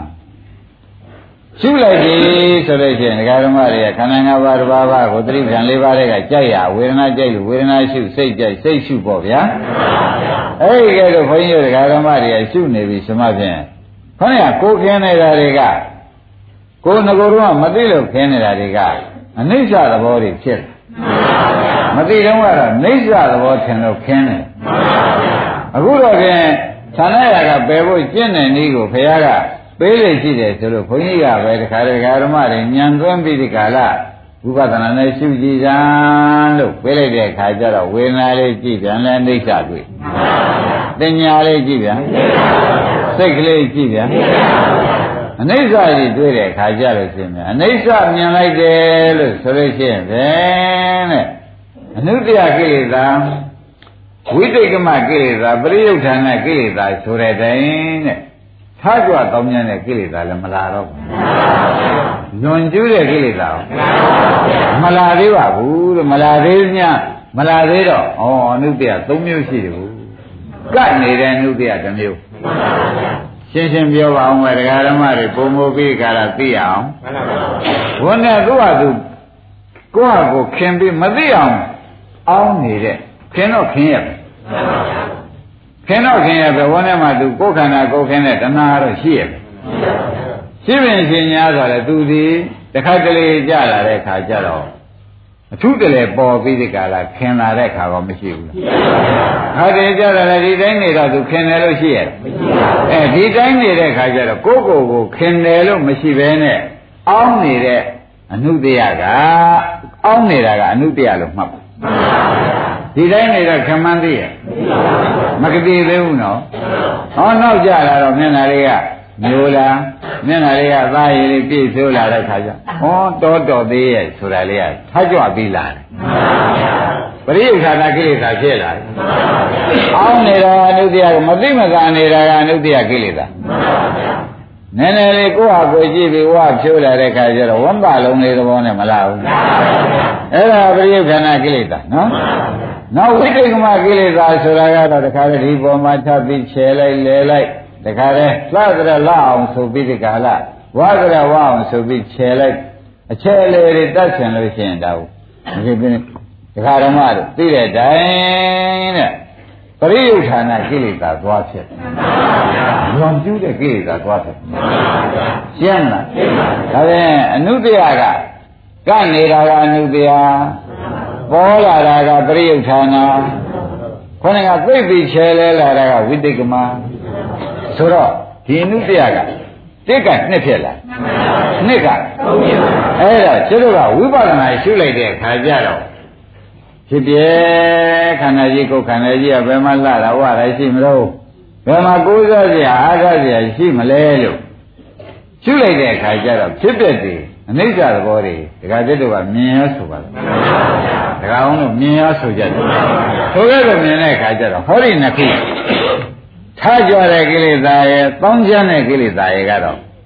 ရှုလိုက်ပြီဆိုလို့ရှိရင်ဒကာဓမ္မတွေကခန္ဓာ၅ပါးတစ်ပါးပါးကိုသတိဉာဏ်၄ပါးတွေကကြိုက်ရဝေဒနာကြိုက်လို့ဝေဒနာရှုစိတ်ကြိုက်စိတ်ရှုပေါ့ဗျာအဲ့ဒီကဲတော့ဘုန်းကြီးတို့ဒကာဓမ္မတွေကရှုနေပြီဆိုမှဖြင့်ခေါင်းကကိုခင်းနေတာတွေကကိုငကိုတော့မသိလို့ခင်းနေတာတွေကအနိစ္စသဘောတွေဖြစ်တယ်မသိတော့ကတော့နိစ္စသဘောထင်လို့ခင်းတယ်အခုတော့ဖြင့်ဌာနရာကပယ်ဖို့ကျင့်တဲ့နည်းကိုဘုရားကပေးလို့ရှိတယ်ဆိုလို့ဘုန်းကြီးကပဲတခါတခါဓမ္မတွေညံသွင်းပြီးဒီကာလဥပဒနာနဲ့ရှုကြည့်ကြလို့ပေးလိုက်တဲ့အခါကျတော့ဝေဒနာလေးကြည့်ပြန်လဲနိစ္စတွေ့တင်ညာလေးကြည့်ပြန်စိတ်ကလေးကြည့်ပြန်အနိစ္စကြီးတွေ့တဲ့အခါကျလို့ရှိရင်အနိစ္စမြင်လိုက်တယ်လို့ဆိုလို့ရှိရင်ပဲတဲ့အနုတ္တယကိလေသာဝိတိတ်ကမကိလေသာပရိယုဌာဏကိလေသာဆိုတဲ့တိုင်တဲ့ထားကြွတောင်းမြတဲ့ကိလေသာလည်းမလာတော့ဘူးလွန်ကျူးတဲ့ကိလေသာမလာသေးပါဘူးတဲ့မလာသေးညမလာသေးတော့ဩအနုတ္တယ၃မျိုးရှိတယ်ဘူးကတ်နေတဲ့အနုတ္တယတစ်မျိုးရှင်းရှင်းပြောပါအောင်မယ်ဒကာဓမ္မတွေပုံမူပြီးကြတာသိအောင်ဘုန်းနဲ့သူ့ဟာသူကိုယ့်ဟာကိုခင်ပြီးမသိအောင်အောင်းနေတဲ့ခင်တော့ခင်ရပဲခင်တော့ခင်ရပဲဘုန်းနဲ့မှသူကိုယ်ခန္ဓာကိုယ်ခင်တဲ့တဏှာတော့ရှိရပဲရှိပင်ရှင်ညာဆိုတော့သူဒီတစ်ခါတလေကြလာတဲ့ခါကျတော့အထုတလေပေါ်ပြီးဒီကလာခင်လာတဲ့ခါတော့မရှိဘူးလားခါတည်းကြတယ်လေဒီတိုင်းနေတော့သူခင်တယ်လို့ရှိရဲ့အဲဒီတိုင်းနေတဲ့ခါကျတော့ကိုယ့်ကိုယ်ကိုခင်တယ်လို့မရှိဘဲနဲ့အောင်းနေတဲ့အနုတ္တယကအောင်းနေတာကအနုတ္တယလို့မှတ်ပါဒီတိုင်းနေတော့ခမန်းသေးရဲ့မကတိသေးဘူးနော်ဟောနောက်ကြလာတော့မျက်နှာလေးကမျိုးလားမျက်နှာလေးကသားရည်လေးပြည့်ဆိုးလာတဲ့ခါကျဟောတော်တော်သေးရဲ့ဆိုတာလေးကထားကြွပြီးလာတယ်ပရိယုဌာဏကိလေသာဖြစ်လာတယ်အောင်းနေတာအနုတ္တယကမသိမသာနေတာကအနုတ္တယကိလေသာနည်းနည်းလေးကိုယ့်ဟာကိုယ်ကြည့်ပြီးဝါဖြိုးလာတဲ့ခါကျတော့ဝမ်းပါလုံးလေးသဘောနဲ့မလာဘူးအဲ့ဒါပရိယုဌာဏကိလေသာနော်နောက်ဝိတိတ်ကမကိလေသာဆိုတာကတော့တခါလေဒီပေါ်မှာထပ်ပြီးခြေလိုက်လဲလိုက်တခါလေလှကြရလှအောင်ဆိုပြီးဒီကလာဝါကြရဝအောင်ဆိုပြီးခြေလိုက်အခြေလေတွေတတ်ချင်လို့ရှိရင်တော့ဒီပြင်းတခါဓမ္မတို့သိတဲ့တိုင်တဲ့ပရိယုဌာဏကိလေသာသွားဖြစ်လွန်ကျူးတဲ့ကိလေသာသွားဖြစ်ရှင်းလားဒါပြန်အနုတ္တယကကနေတာကအနုတ္တယပေါ်လာတာကပရိယုဌာဏခေါင်းကသိပြီးချဲလဲလာတာကဝိတိတ်ကမဆိုတော့ဒီအနုတ္တယကတိကနှစ်ဖြစ်လာနှစ်ကအဲ့ဒါကျတို့ကဝိပဿနာရှုလိုက်တဲ့အခါကျတော့ဖြစ်ပြခန္ဓာကြီးကိုယ်ခန္ဓာကြီးကဘယ်မှာလာတာဝါရရှိမလို့ဘယ်မှာကိုးစားစရာအားထားစရာရှိမလဲလို့ရှုလိုက်တဲ့အခါကျတော့ဖြစ်ပြတယ်အနိစ္စသဘောတွေဒကာတက်တို့ကမြင်ရဆိုပါလားဒကာအောင်တို့မြင်ရဆိုကြတယ်ဆိုကြတော့မြင်တဲ့အခါကျတော့ဟောဒီနှစ်ခုထားကြတဲ့ကိလေသာရဲ့တောင်းကျမ်းတဲ့ကိလေသာရဲ့ကတော့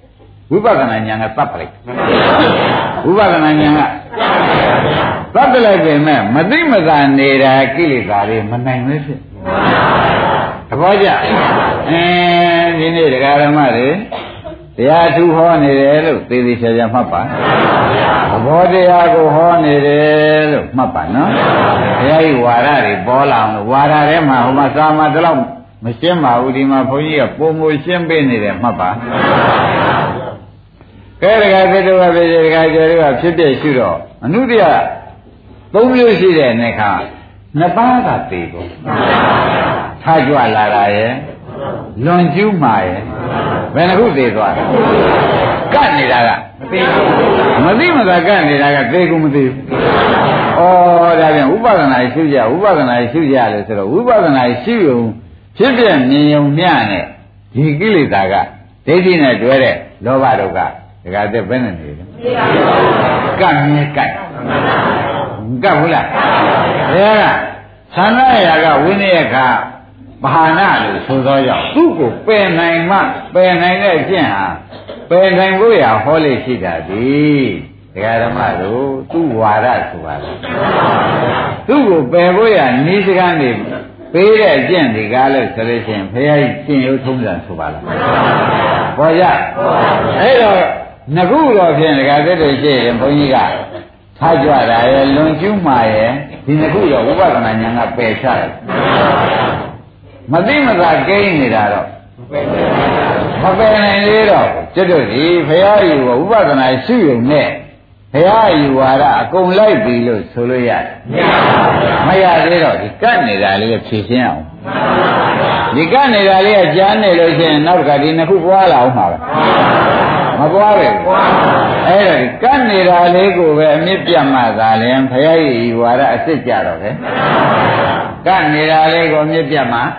ဝိပဿနာဉာဏ်ကသတ်ပလိုက်ဝိပဿနာဉာဏ်ကသတ်ပလိုက်ပေမဲ့မသိမသာနေတာကိလေသာတွေမနိုင်ပဲဖြစ်သဘောကျအဲဒီနေ့တရားဓမ္မတွေတရားထူဟောနေတယ်လို့သေသေးချာချာမှတ်ပါသဘောတရားကိုဟောနေတယ်လို့မှတ်ပါနော်ဘုရားကြီးဝါဒတွေပေါ်လာအောင်လို့ဝါဒထဲမှာဟိုမှာစာမတလောက်မရှင်းပါဘူးဒီမှာဘုန်းကြီးကပုံမရှင်းပေးနေတယ်မှတ်ပါကဲတကယ်သတ္တဝါပြည်တကယ်ကျော်တွေကဖြစ်ဖြစ်ရှိတော့အနုတ္တရသုံးမျိုးရှိတဲ့နေခါနှစ်ပါးကသေကုန်ထားကြွလာတာရဲ့လွန်ကျူးမှာရဲ့ဘယ်နှခုသေသွားလဲကတ်နေတာကမသိမသာကတ်နေတာကသေကုန်မသိဘူးဩဒါပြန်ဥပဒနာရှိကြဥပဒနာရှိကြလေဆိုတော့ဥပဒနာရှိုံဖြစ်ပြမြင်ုံမျှနဲ့ဒီကိလေသာကဒိဋ္ဌိနဲ့တွဲတဲ့လောဘဒုက္ခဒါကတည်းဘယ်နဲ့နေလဲကတ်မြဲကတ်ကတ်ဘူးလားဒါကသန္တာရာကဝိနည်းခါဘာနာလို့ဆိုသောကြောင့်သူ့ကိုပယ်နိုင်မှပယ်နိုင်တဲ့အကျင့်ဟာပယ်နိုင်ဖို့ရဟောလေရှိတာဒီဒကာဓမ္မတို့သူ့ဝါဒဆိုပါလားသူ့ကိုပယ်ဖို့ရဤစကားနေပေးတဲ့အကျင့်ဒီကားလို့ဆိုလို့ရှိရင်ဘုရားကြီးကျင့်ရုပ်ထုံးစံဆိုပါလားပေါ်ကြအဲ့တော့ငခုတော့ဖြင့်ဒကာသက်တွေရှိရင်ဘုန်းကြီးကထားကြတာရဲ့လွန်ကျူးမှာရဲ့ဒီငခုတော့ဝိပဿနာဉာဏ်ကပယ်ချတယ်မသိမသာကိန်းနေတာတော့မပယ်နိုင်သေးတော့ကျွတ်တို့ဒီဘုရားယူဝိပဿနာရှုရုံနဲ့ဘုရားယူဝါဒအကုန်လိုက်ပြီလို့ဆိုလို့ရတယ်မရသေးတော့ဒီကတ်နေတာလေးဖြည့်ရှင်းအောင်ဒီကတ်နေတာလေးကကြားနေလို့ရှိရင်နောက်ကဒီနှစ်ခုပွားလာအောင်ပါပဲမပွားပဲအဲ့ဒါကတ်နေတာလေးကိုပဲအမြင့်ပြတ်မှသာလင်ဘုရားယူဝါဒအစ်စ်ကြတော့ပဲကနေတာလေးကိုမြစ်ပြတ်မှာ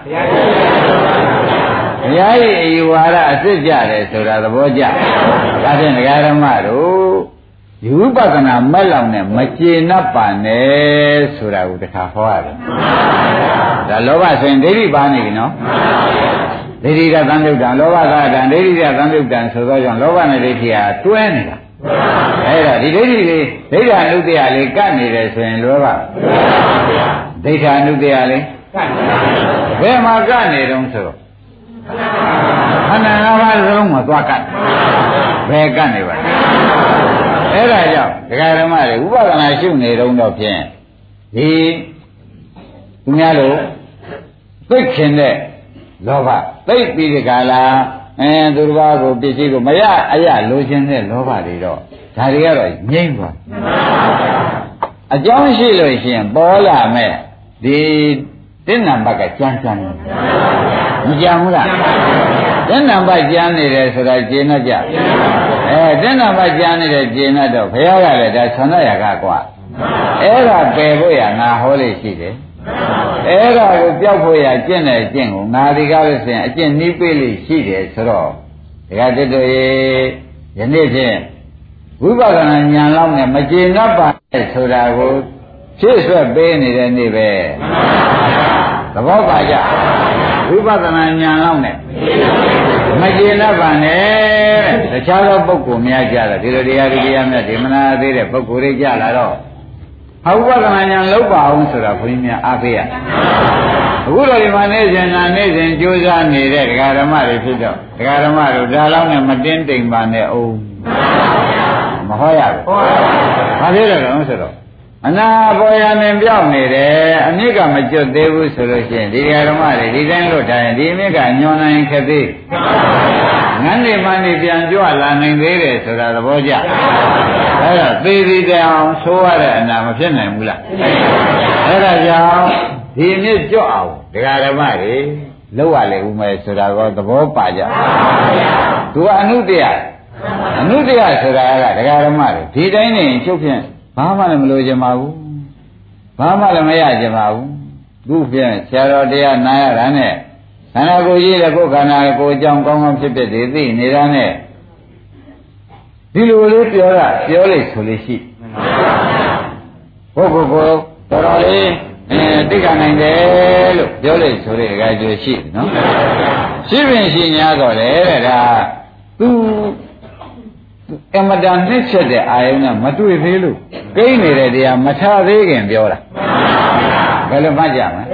ဘုရားရဲ့အယူဝါဒအစ်စ်ကြတယ်ဆိုတာသဘောကျဒါဖြင့်ဒကာဓမ္မတို့ဒီဝိပဿနာမက်လောင်နဲ့မကျေနပ်ပါနဲ့ဆိုတာကိုတခါဟောရတယ်ဒါလောဘဆိုရင်ဒိဋ္ဌိပါနေပြီနော်ဒိဋ္ဌိကသံယုတ်တံလောဘကတံဒိဋ္ဌိကသံယုတ်တံဆိုတော့ကြောင့်လောဘနဲ့ဒိဋ္ဌိဟာတွဲနေတာအဲ့ဒါဒီဒိဋ္ဌိလေးဒိဋ္ဌာနုတ္တယလေးကပ်နေတယ်ဆိုရင်လောဘဒိဋ္ဌာနုတ္တယလေးဘယ်မှာကနေတုံးဆိုတော့ခန္ဓာ၅ပါးစလုံးမှာသွားကတ်ဘယ်ကနေပါအဲ့ဒါကြောင့်ဒကာဓမ္မတွေဥပဒနာရှုနေတုံးတော့ဖြင့်ဒီသူများတို့သိခင်တဲ့လောဘသိပြီးဒီကလာအဲသူတစ်ပါးကိုပစ္စည်းကိုမရအရလိုချင်တဲ့လောဘတွေတော့ဒါတွေကတော့ငြိမ့်သွားအကြောင်းရှိလို့ရှိရင်ပေါ်လာမဲ့ဒီတင်းနံပါတ်ကကြမ်းကြမ်းနေမကြမ်းဘူးလားတင်းနံပါတ်ကြမ်းနေတယ်ဆိုတာကျင့်တတ်ကြအဲတင်းနံပါတ်ကြမ်းနေတယ်ကျင့်တတ်တော့ဘုရားကလည်းဒါသန္တာရာကကွာအဲ့ဒါပယ်ဖို့ရငါဟောလေးရှိတယ်အဲ့ဒါကိုပြောက်ဖို့ရကျင့်တဲ့အကျင့်ကိုငါဒီကားလို့ဆိုရင်အကျင့်နှီးပေးလို့ရှိတယ်ဆိုတော့ဒကာတတို့ရေယနေ့ဖြင့်ဝိပဿနာဉာဏ်လောက်နဲ့မကျေနပ်ပါနဲ့ဆိုတာကိုဖြည့်ဆွတ်ပေးနေတဲ့နေ့ပဲသဘောပါကြဝိပဿနာဉာဏ်လောက်နဲ့မကျေနပ်ပါနဲ့တဲ့တခြားသောပုဂ္ဂိုလ်များကြတော့ဒီလိုတရားဒီတရားများဒီမနာသေးတဲ့ပုဂ္ဂိုလ်တွေကြလာတော့အဝိပဿနာဉာဏ်လောက်ပါအောင်ဆိုတာဘုန်းကြီးများအားပေးရအခုတော့ဒီမှာနေစဉ်နာနေစဉ်ကြိုးစားနေတဲ့ဒကာဓမ္မတွေဖြစ်တော့ဒကာဓမ္မတို့ဒါလောက်နဲ့မတင်းတိမ်ပါနဲ့အောင်မဟောရဘူးဘာဖြစ်လဲတော့ဆိုတော့အနာပေါ်ရမင်ပြောင်းနေတယ်အမြစ်ကမကျွတ်သေးဘူးဆိုလို့ရှိရင်ဒီဓမ္မတွေဒီတိုင်းလို့ထားရင်ဒီအမြစ်ကညွန်နိုင်ခက်သေးငန်းနေမှနေပြန်ကြွလာနိုင်သေးတယ်ဆိုတာသဘောကျအဲ့တော့သေသေးတအောင်ဆိုးရတဲ့အနာမဖြစ်နိုင်ဘူးလားအဲ့ဒါကြောင့်ဒီအမြစ်ကြွအောင်ဒကာဓမ္မတွေလောက်ရလေဦးမယ်ဆိုတာကသဘောပါကြသူကအနုတ္တယအနုတ္တယဆိုတာကဒကာဓမ္မတွေဒီတိုင်းနေချုပ်ဖြင့်ဘာမှလည်းမလိုချင်ပါဘူးဘာမှလည်းမရချင်ပါဘူးသူ့ဖြင့်ဆရာတော်တရားနာရတာနဲ့ခန္ဓာကိုယ်ကြီးလည်းကိုယ်ခန္ဓာကိုယ်အကြောင်းကောင်းကောင်းဖြစ်ဖြစ်သိနေတာနဲ့ဒီလိုလေးပြောတာပြောလိုက်ဆိုလို့ရှိပုဂ္ဂိုလ်ကိုတော်တော်လေးအဲသိက္ခာနိုင်တယ်လို့ပြောလိုက်ဆိုတဲ့အခါကျရှိနော်ရှိပင်ရှိ냐တော့လေတဲ့ဒါသူအမတန်နှိမ့်ချက်တဲ့အာယုံနဲ့မတွေ့သေးလို့ကိန်းနေတဲ့တရားမထသေးခင်ပြောတာဘယ်လိုမှကြမလဲ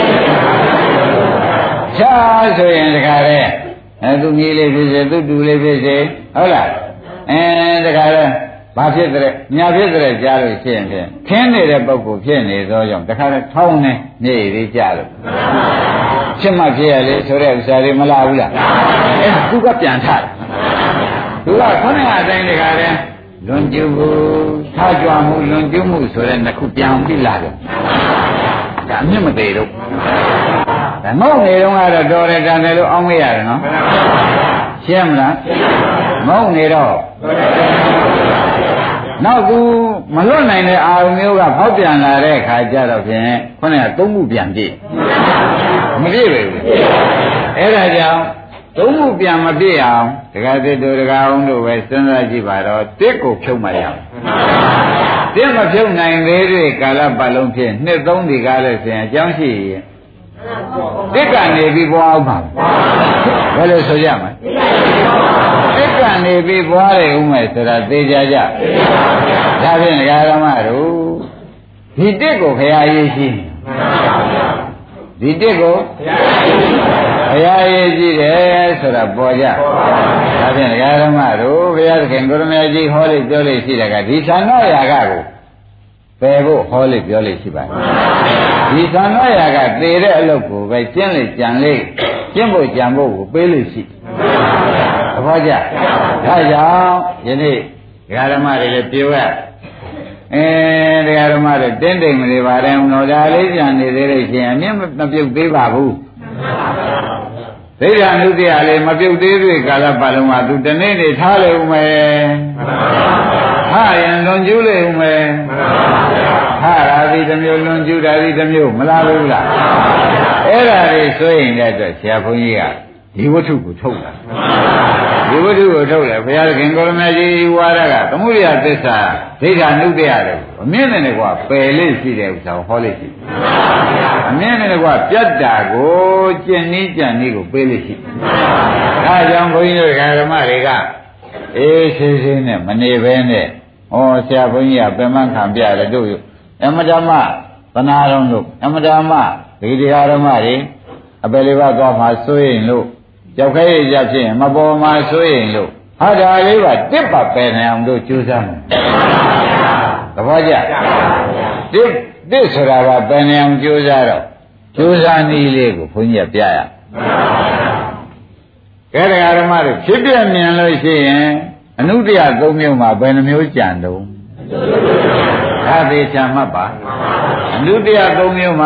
ချာဆိုရင်တခါလေအဲသူကြီးလေးဖြစ်စေသူတူလေးဖြစ်စေဟုတ်လားအဲတခါလေဘာဖြစ်တဲ့ညာဖြစ်တဲ့ကြားလို့ရှိရင်ဖြင့်ခင်းနေတဲ့ပုဂ္ဂိုလ်ဖြစ်နေသောကြောင့်တခါလေထောင်းနေနေသေးကြလို့ဖြစ်မှဖြစ်ရလေဆိုတဲ့ဥစ္စာတွေမလားဘူးလားအဲသူကပြန်ထတယ်သူကခொနည်းအတိုင်းတခါလေလွန်ကျူးမှုထားကြွမှုလွန်ကျူးမှုဆိုတဲ့နှစ်ခုပြန်ပြီးလာတယ်ဒါမြင့်မသေးတော့ဒါငေါ့နေတော့ကတော့တော်တယ်တန်တယ်လို့အောင်းမရတယ်နော်ရှင်းမလားငေါ့နေတော့နောက်သူမလွတ်နိုင်တဲ့အာရုံမျိုးကဖောက်ပြန်လာတဲ့ခါကျတော့ဖြင့်ခုနကသုံးခုပြန်ပြည့်မပြည့်ပဲဘူးအဲ့ဒါကြောင့်သုံးခုပြန်မပြည့်အောင်ဒကာသစ်တို့ဒကာအောင်တို့ပဲစဉ်းစားကြည့်ပါတော့တစ်ကိုဖြုတ်မှရအောင်တစ်မဖြုတ်နိုင်သေးတဲ့ကာလပတ်လုံးဖြင့်နှစ်သုံးဒီကားလို့ဆိုရင်အကြောင်းရှိရင်တစ်ကနေပြီးပွားအောင်ပါဘယ်လိုဆိုရမလဲတစ်ကနေပြီးပွားရဦးမယ်ဆိုတာသိကြကြဒါဖြင့်ဒကာဓမ္မတို့ဒီတစ်ကိုခရာရေးရှိဒီတစ်ကိုဘုရားရေးကြည့်တယ်ဆိုတာပေါ်ကြဒါဖြင့်ဒကာဓမ္မတို့ဘုရားသခင်ကိုရမကြီးဟောလိပြောလိရှိတယ်ကဒီသံဃာရာဂကိုပယ်ဖို့ဟောလိပြောလိရှိပါတယ်ဒီသံဃာရာဂသေတဲ့အလုပ်ကိုပဲကျင့်လိကြံလိကျင့်ဖို့ကြံဖို့ကိုပေးလိရှိသဘောကျဒါကြောင့်ယနေ့ဒကာဓမ္မတွေလည်းပြောရအဲဒကာဓမ္မတွေတင်းတိမ်မနေပါနဲ့ဦးတော်ဒါလေးကြံနေသေးလို့ရှိရင်အမြင့်မပြုတ်သေးပါဘူးဒိဋ္ဌာနုတ္တိယလေးမပြုတ်သေးသေးကာလပတ်လုံးမှာသူတနေ့နေထားလေဦးမယ်ဟာရင်လွန်ကျူးလေဦးမယ်ဟာရာသီတစ်မျိုးလွန်ကျူးတာဒီတစ်မျိုးမလားဘူးလားအဲ့ဒါလေးဆိုရင်လည်းအတွက်ဆရာဘုန်းကြီးကဒီဝတ္ထုကိုထုတ်တာဒီဝတ္ထုကိုထုတ်တယ်ဘုရားခင်ကိုရမကြီးဝါဒကသမှုရိယသစ္စာဒိဋ္ဌာနုတ္တိယတယ်အမြင့်နဲ့ကွာပယ်လေးရှိတယ်ဥစ္စာဟောလေးရှိအမြင့်နဲ့ကွာပြတ်တာကိုကျင့်နည်းကြံနည်းကိုပေးလေးရှိဒါကြောင့်ဘုန်းကြီးတို့ဓမ္မတွေကအေးဆေးဆေးနဲ့မနေဘဲနဲ့ဩဆရာဘုန်းကြီးကပြမခံပြတယ်တို့အမဓမ္မသနာတော်တို့အမဓမ္မဒီတရားဓမ္မတွေအပယ်လေးပါးသွားမှဆိုရင်လို့ကြောက်ခဲရကြဖြစ်ရင်မပေါ်မှာဆိုရင်လို့ဟာဒါလေးပါတစ်ပါပယ်နိုင်အောင်တို့ကြိုးစားမယ်သဘောကျတစ်တစ်ဆိုတာကပယ်နိုင်အောင်ကြိုးစားတော့ကြိုးစားနည်းလေးကိုဘုန်းကြီးကပြရကဲတရားဓမ္မတို့ဖြစ်ပြမြင်လို့ရှိရင်အနုတ္တရသုံးမျိုးမှာဘယ်နှမျိုးကြံတုံးဒါသေးချာမှတ်ပါအနုတ္တရသုံးမျိုးမှာ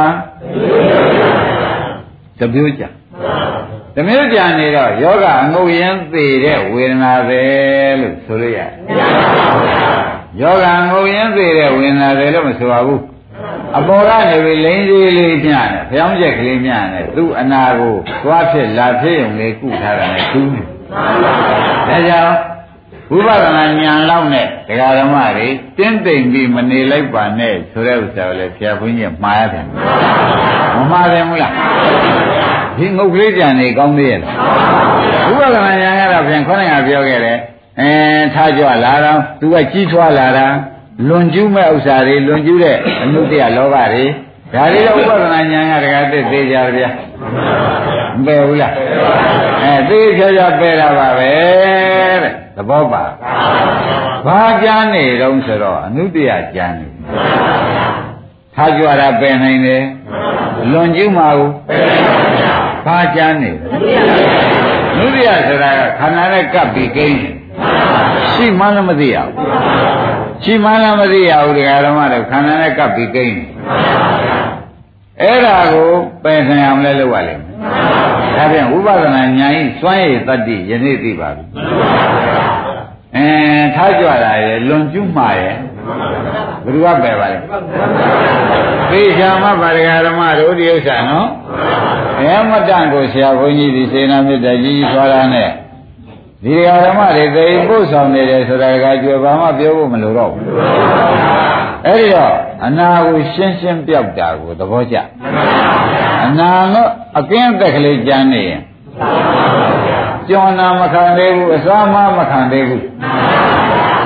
တစ်မျိုးကြံတစ်မျိုးကြံနေတော့ယောဂအငုတ်ရင်းသေးတဲ့ဝေဒနာပဲလို့ဆိုလို့ရတယ်ယောဂအငုတ်ရင်းသေးတဲ့ဝေဒနာပဲလို့မဆိုပါဘူးအပေါ်ကနေပြီးလိမ့်သေးလေးပြတယ်ဖျောင်းချက်ကလေးပြတယ်သူ့အနာကိုသွားဖြစ်လာဖြစ်ုံလေးကုထားတာနဲ့သူးတယ်ဒါကြောင့်ဝိပဿနာဉာဏ်လောက်နဲ့ဒကာဓမ္မတွေတင်းတိမ်ပြီးမနေလိုက်ပါနဲ့ဆိုတဲ့ဥစ္စာကိုလည်းဆရာဘုန်းကြီးမှားရတယ်မမှားတယ်မလားဒီငုတ်ကလေးကြံနေကောင်းသေးရဲ့ဝိပဿနာဉာဏ်ကတော့ပြန်ခေါင်းကပြောခဲ့တယ်အဲထားကြလာတော့သူကကြီးထွားလာတာလွန်ကျူးမဲ့ဥစ္စာတွေလွန်ကျူးတဲ့အနုတ္တရလောဘတွေဒါတွေတော့ဥပဒနာဉာဏ်ကတကယ်သိသေးကြတယ်ဗျာမပယ်ဘူးလားအဲသိချာချာပယ်တာပါပဲတဲ့သဘောပါဘာကြမ်းနေတော့ဆိုတော့အနုတ္တရကြမ်းနေထားကြတာပယ်နိုင်တယ်လွန်ကျူးမှာကိုဘာကြမ်းနေအနုတ္တရဆိုတာကခန္ဓာနဲ့ကပ်ပြီးကိန်းရှိမှလည်းမသိရဘူးရှိမှလည်းမသိရဘူးတရားဓမ္မတွေခန္ဓာနဲ့ကပ်ပြီးကိန်းအဲ့ဒါကိုပယ်နိုင်အောင်လဲလုပ်ရလိမ့်မယ်ဒါပြန်ဝိပဿနာဉာဏ်ဤစွမ်းရည်တတ္တိယနေ့သိပါပြီအဲထားကြတာရဲ့လွန်ကျူးမှာရဲ့ဘယ်သူကပယ်ပါလဲသေချာမှပါတရားဓမ္မတို့ဒီဥစ္စာနော်အဲမတန့်ကိုဆရာဘုန်းကြီးဒီစေနာမြတ်ကြီးကြီးဆွာတာနဲ့ဒီဓမ္မတွေသိပို့ဆောင်နေတယ်ဆိုတာကကြွယ်ဘာမှပြောဖို့မလိုတော့ဘူးအဲ့ဒီတော့အနာကိုရှင်းရှင်းပြောက်တာကိုသဘောကျအနာတော့အကင်းအသက်ကလေးကြမ်းနေရင်ကျော်နာမခံသေးဘူးအစွမ်းမမခံသေးဘူး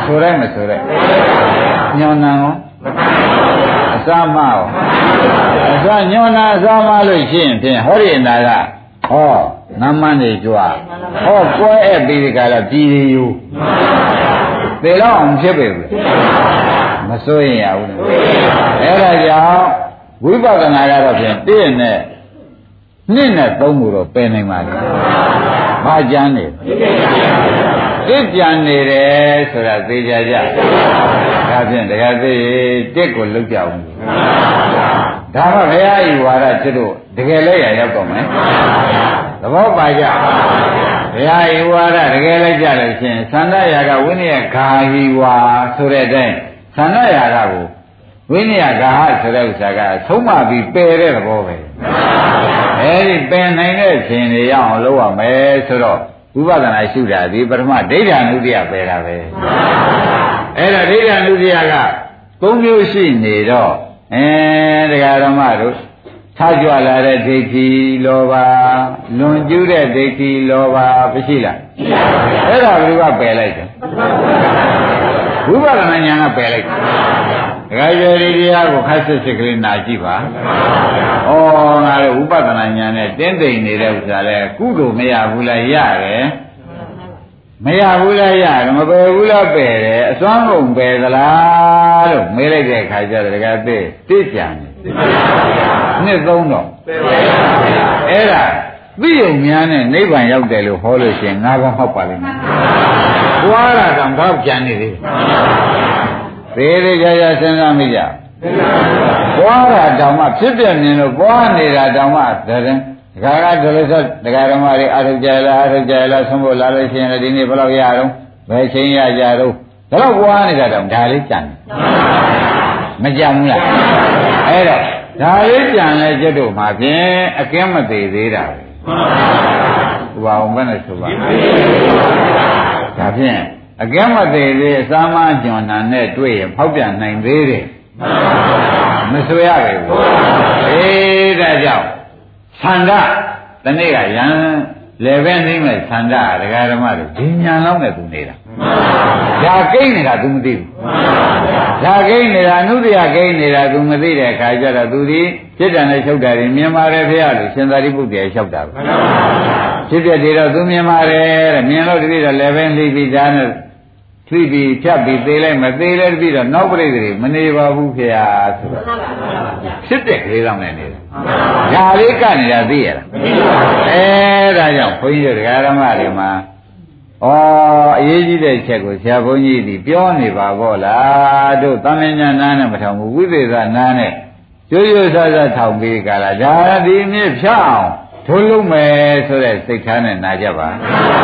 ဆိုရဲမဆိုရဲညောနံရောအစမရောအစညောနံအစမလို့ရှိရင်ဖြင့်ဟောဒီအနာကဟောငမ်းမန်းနေကြွားဟောကွဲအဲ့ပြီးဒီကလာပြည်ရယူသေတော့အောင်ဖြစ်ပေဘူးမစိုးရင်ရဘူးအဲ့ဒါကြောင့်ဝိပဿနာကတော့ဖြင့်တည့်နဲ့နှစ်နဲ့သုံးခုတော့ပယ်နိုင်ပါလေဘာကြမ်းနေတစ်ကြံနေတယ်ဆိုတာသိကြကြဒါဖြင့်တရားသိတစ်ကိုလုတ်ကြအောင်ဒါမှဘုရားဤဝါဒကျွတ်တို့တကယ်လည်းရရောက်တော့မယ်သဘောပါကြဘုရားဤဝါဒတကယ်လည်းကြလို့ရှင်သန္တရာကဝိနည်းဂါဟိဝါဆိုတဲ့အတိုင်းသန္တရာကကိုဝိနည်းဂါဟဆိုတဲ့ဥစ္စာကသုံးမပြီးပယ်တဲ့သဘောပဲအဲဒီပယ်နိုင်တဲ့ခြင်းတွေရအောင်လုပ်ရမယ်ဆိုတော့ဝိပဿနာရှုတာဒီပထမဒိဋ္ဌာနုတ္တိယပယ်တာပဲအဲ့ဒါဒိဋ္ဌာနုတ္တိယကသုံးမျိုးရှိနေတော့အဲတရားဓမ္မတို့ထားကြွလာတဲ့ဒိဋ္ဌိလောဘလွန်ကျူးတဲ့ဒိဋ္ဌိလောဘမရှိလားရှိပါဘူးအဲ့ဒါဘယ်လိုကပယ်လိုက်တယ်ဝိပဿနာဉာဏ်ကပယ်လိုက်တယ်တရားရည်တရားကိုခက်စစ်စစ်ကလေးနာကြည့်ပါဩငါတို့ဝိပဿနာဉာဏ်နဲ့တင်းသိမ့်နေတဲ့ဥစ္စာလဲကုသိုလ်မရဘူးလားရတယ်မရဘူးလားရတယ်မပယ်ဘူးလားပယ်တယ်အစွမ်းကုန်ပယ်သလားလို့မေးလိုက်တဲ့အခါကျတော့တကယ်သိသိကြံတယ်နှစ်သုံးတော့အဲ့ဒါသိုံများနဲ့နိဗ္ဗာန်ရောက်တယ်လို့ဟောလို့ရှိရင်ငါးပါးဟောက်ပါလိမ့်မယ်။ဘွားတာတောင်တော့ကြံနေသေးတယ်။သေးသေးကြကြစဉ်းစားမိကြ။ဘွားတာတောင်မှဖြစ်ပြနေလို့ဘွားနေတာတောင်မှတဲ့ဒကာကဒလစဒကာဓမ္မတွေအထုကြလားအထုကြလားဆုံးဖို့လာလို့ရှိရင်ဒီနေ့ဘယ်လောက်ရအောင်ဘယ်ချိန်ရကြတော့ဒါတော့ဘွားနေတာတောင်ဒါလေးကြံတယ်။မကြံဘူးလား။အဲ့တော့ဒါလေးကြံလဲကျွတ်တို့မှာဖြင့်အကင်းမသေးသေးတာပဲ။ဟိုအောင်ဘယ်နဲ့ဆိုပါဒါဖြင့်အကင်းမသေးသေးအစာမကျွန်းနာနဲ့တွေ့ရင်ဖောက်ပြန်နိုင်သေးတယ်မဆိုရပဲဘူးအေးဒါကြောင့်သန္တာတနေ့ကရန်လေပဲနေမဲ့သန္တာဒကာဓမ္မတို့ဒီညာလောက်နဲ့သူနေတာဒါကိန်းနေတာ तू မသိဘူးဒါကိန်းနေတာအနုတ္တယကိန်းနေတာ तू မသိတဲ့အခါကျတော့ तू ဒီစိတ်ဓာတ်နဲ့ချုပ်တာတွေမြင်ပါတယ်ဖေရလို့ရှင်သာရိပုတ္တရာလျှောက်တာပဲဖြစ်ပြတယ်တော့ तू မြင်ပါတယ်တဲ့မြင်လို့တပည့်တော့လေပဲလှိပြီးဒါနဲ့လှိပြီးဖြတ်ပြီးသေးလိုက်မသေးလဲတပည့်တော့နောက်ပြိတ္တိမနေပါဘူးဖေရဆိုတော့ဖြစ်တဲ့ကလေးတော့နဲ့နေတာဒါလေးကနေတာသိရလားအဲဒါကြောင့်ဘုန်းကြီးတို့ဒကာဓမ္မတွေမှာဩအရေးကြီးတဲ့ချက်ကိုဆရာဘုန်းကြီးဒီပြောနေပါဘောလားတို့သံဉာဏ်နားနဲ့မထောင်ဘူးဝိသေသနားနဲ့ရိုးရိုးဆဆထောင်ပြီးကြလားဒါဒီမြစ်ဖြတ်အောင်ထိုးလုံးမယ်ဆိုတဲ့စိတ်ထားနဲ့နာကြပါ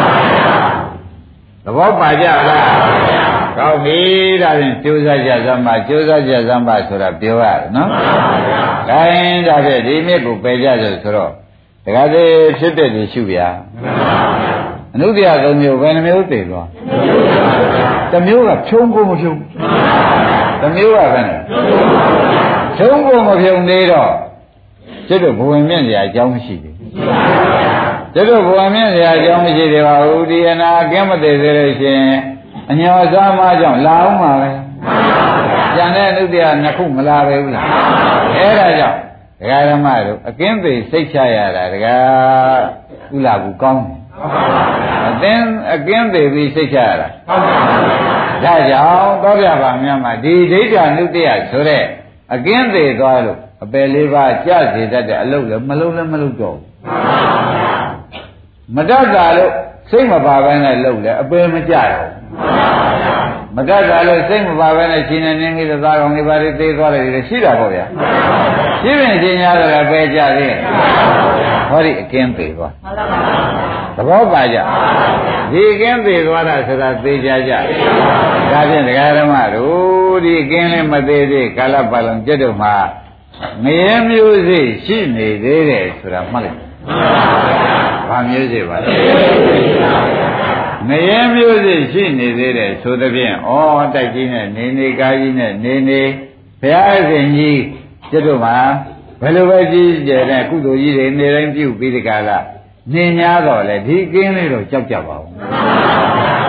သဘောပါကြလားကောင်းပြီဒါဖြင့်ကြိုးစားကြစမ်းပါကြိုးစားကြစမ်းပါဆိုတာပြောရတယ်နော်ဒါရင်ဒါဖြင့်ဒီမြစ်ကိုပယ်ကြဆိုဆိုတော့တခါတည်းဖြစ်တဲ့ဒီရှုပြအနုတ္တယသုံးမျိုးဘယ်နှမျိုးသိသွားတစ်မျိုးကဖြုံးဖို့မဖြုံးတစ်မျိုးကဘယ်နဲ့ဖြုံးဖို့မဖြုံသေးတော့ကျွတ်တို့ဘဝင်မြင့်စရာအကြောင်းမရှိဘူးကျွတ်တို့ဘဝင်မြင့်စရာအကြောင်းမရှိသေးပါဘူးဒီအနာကင်းမသေးသေးလို့ရှင်အညောစားမကြောင့်လာအောင်ပါပဲကျန်တဲ့အနုတ္တယနှစ်ခုမလာပဲဘူးလားအဲ့ဒါကြောင့်ဒကာဓမ္မတို့အကင်းသေးစိတ်ချရတာဒကာဥလာဘူးကောင်းတယ်အသင်အကင်းသေးပြီးစိတ်ချရတာဒါကြောင့်သောပြပါများမှာဒီဒိဋ္ဌာနုတ္တယဆိုတဲ့အကင်းသေးသွားလို့အပယ်လေးပါးကြစေတတ်တဲ့အလုပ်လည်းမလုပ်လည်းမလုပ်တော့ဘူးမတတ်တာလို့စိတ်မပါဘဲနဲ့လုပ်လဲအပယ်မကြတော့မတတ်တာလို့စိတ်မပါဘဲနဲ့ရှင်နေနေကြီးသားကောင်လေးပါးတွေသေးသွားတယ်ရှိတာပေါ့ဗျာရှိရင်ရှင်များတော့အပယ်ကြသေးဟောဒီအကင်းသေးသွားသဘောပါကြဒီကင်းသေးသွားတာဆိုတာသိကြကြဒါဖြင့်ဒကာဓမ္မတို့ဒီကင်းလေးမသေးသေးကာလပတ်လုံးကျွတ်တို့မှာငရဲမျိုးစိရှိနေသေးတယ်ဆိုတာမှတ်လိုက်ဘာမျိုးစိပါလဲငရဲမျိုးစိရှိနေသေးတယ်ဆိုသဖြင့်ဩတိုက်ကြီးနဲ့နေနေကားကြီးနဲ့နေနေဘုရားရှင်ကြီးကျွတ်တို့မှာဘယ်လိုပဲကြီးကျယ်တဲ့ကုသိုလ်ကြီးတွေနေတိုင်းပြုပြီးဒီကလာနေ냐တော့လေဒီကင်းလေးတော့ကြောက်ကြပါဦး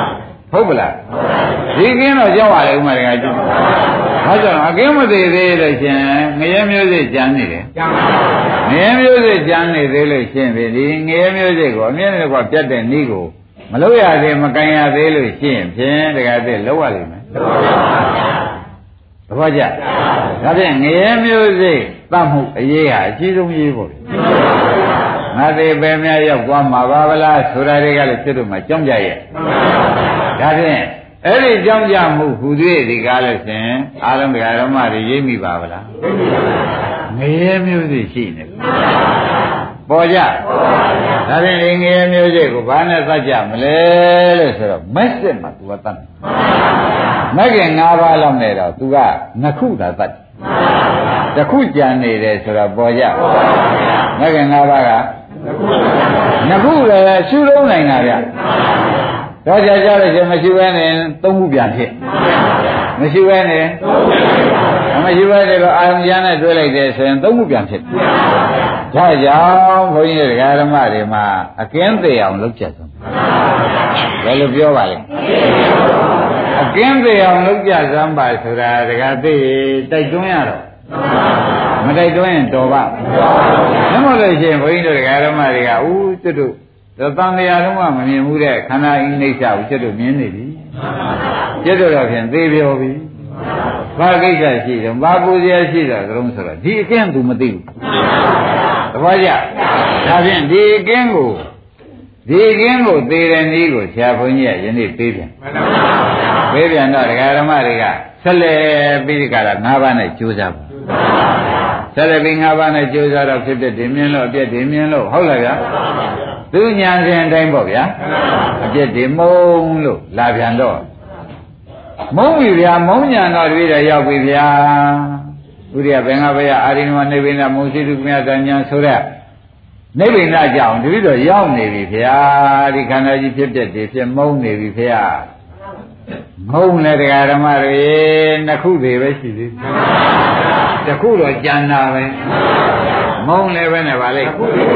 ဟုတ်ပလားဒီကင်းတော့ကြောက်ရလေဥမာတကကြည့်ဘာကြောင့်အကင်းမသေးသေးလို့ရှင်ငရဲမျိုးစိတ်ကြမ်းနေတယ်ငရဲမျိုးစိတ်ကြမ်းနေသေးလို့ရှင်ပြီဒီငရဲမျိုးစိတ်ကိုအမြဲတမ်းကပြတ်တဲ့ဤကိုမလို့ရသေးမကန်ရသေးလို့ရှင်ဖြင့်တကယ်တည်းလောက်ရလိမ့်မယ်သဘောကျဒါဖြင့်ငရဲမျိုးစိတ်တတ်မှုအရေးဟာအကြီးဆုံးရေးပေါ့ငါသေးပဲများရောက်သွားမှာပါဗလားဆိုတာတွေကလည်းဖြစ်လို့မှကြောင်းကြရဲ့ဒါဖြင့်အဲ့ဒီကြောင်းကြမှုဟူသေးဒီကားလို့ရှင်အားလုံးတရားဓမ္မတွေရိပ်မိပါဗလားငရဲမျိုးစိတ်ရှိနေပေါ်ကြဒါဖြင့်ဒီငရဲမျိုးစိတ်ကိုဘာနဲ့သတ်ကြမလဲလို့ဆိုတော့မက်စစ်မှာ तू ကတတ်မက်ကင်၅ပါးလောက်နဲ့တော့ तू ကနှစ်ခုသာတတ်တစ်ခုကြံနေတယ်ဆိုတော့ပေါ်ကြမက်ကင်၅ပါးကနှစ်ခုလည်းရှုလုံးနိုင်တာဗျတော့ကြကြလို့ရှင်မရှိဘဲနဲ့သုံးခုပြန်ဖြစ်မရှိဘဲနဲ့မရှိဘဲနဲ့တော့အာရုံကျမ်းနဲ့တွဲလိုက်တယ်ဆိုရင်သုံးခုပြန်ဖြစ်ဒါကြောင့်ဘုန်းကြီးတို့ဓမ္မတွေမှာအကင်းသေးအောင်လုပ်ကြဆုံးဘယ်လိုပြောပါလဲအကင်းသေးအောင်လုပ်ကြစမ်းပါဆိုတာတကယ်သိတိုက်တွန်းရတော့မတိုက်တွန်းရင်တော်ပါမဟုတ်လို့ရှိရင်ဘုန်းကြီးတို့ဓမ္မတွေကဦးကျွတ်တို့သံဃာလုံးကမမြင်ဘူးတဲ့ခန္ဓာအိနိစ္စကိုကျွတ်တို့မြင်နေပြီကျွတ်တို့တော့ဖြင့်သေပြောပြီဘာကိစ္စရှိတယ်ဘာပူဇော်ရှိတာတုံးဆိုတော့ဒီအကင်းသူမသိဘူးသဘောကျဒါဖြင့်ဒီအကင်းကိုဒီအကင်းကိုသေတဲ့နည်းကိုဆရာဘုန်းကြီးကယနေ့ပေးပြန်ပေးပြန်တော့ဒကာဓမ္မတွေကဆက်လက်ပြီးဒီကရ၅ပါးနဲ့ကြိုးစားပါဆက်လက်ပြီး၅ပါးနဲ့ကြိုးစားတော့ဖြစ်ဖြစ်ဒီမြင်လို့အပြည့်ဒီမြင်လို့ဟုတ်လားဗျာသူညာစဉ်အတိုင်းပေါ့ဗျာအပြည့်ဒီမုံလို့လာပြန်တော့မုံပြီဗျာမုံညာတော့တပည့်တော်ရောက်ပြီဗျာဥရိယဘင်္ဂဘယအာရိနဝနိဗ္ဗိနမုံစိတုမြတ်တညာဆိုတဲ့နိဗ္ဗိနကြောင့်တပည့်တော်ရောက်နေပြီဗျာဒီခန္ဓာကြီးဖြစ်ဖြစ်ဒီဖြစ်မုံနေပြီဗျာမုံနဲ့တရားဓမ္မတွေနှစ်ခုသေးပဲရှိသေးတစ်ခုတော့ကြံတာပဲမုံလည်းပဲနဲ့ဗာလေ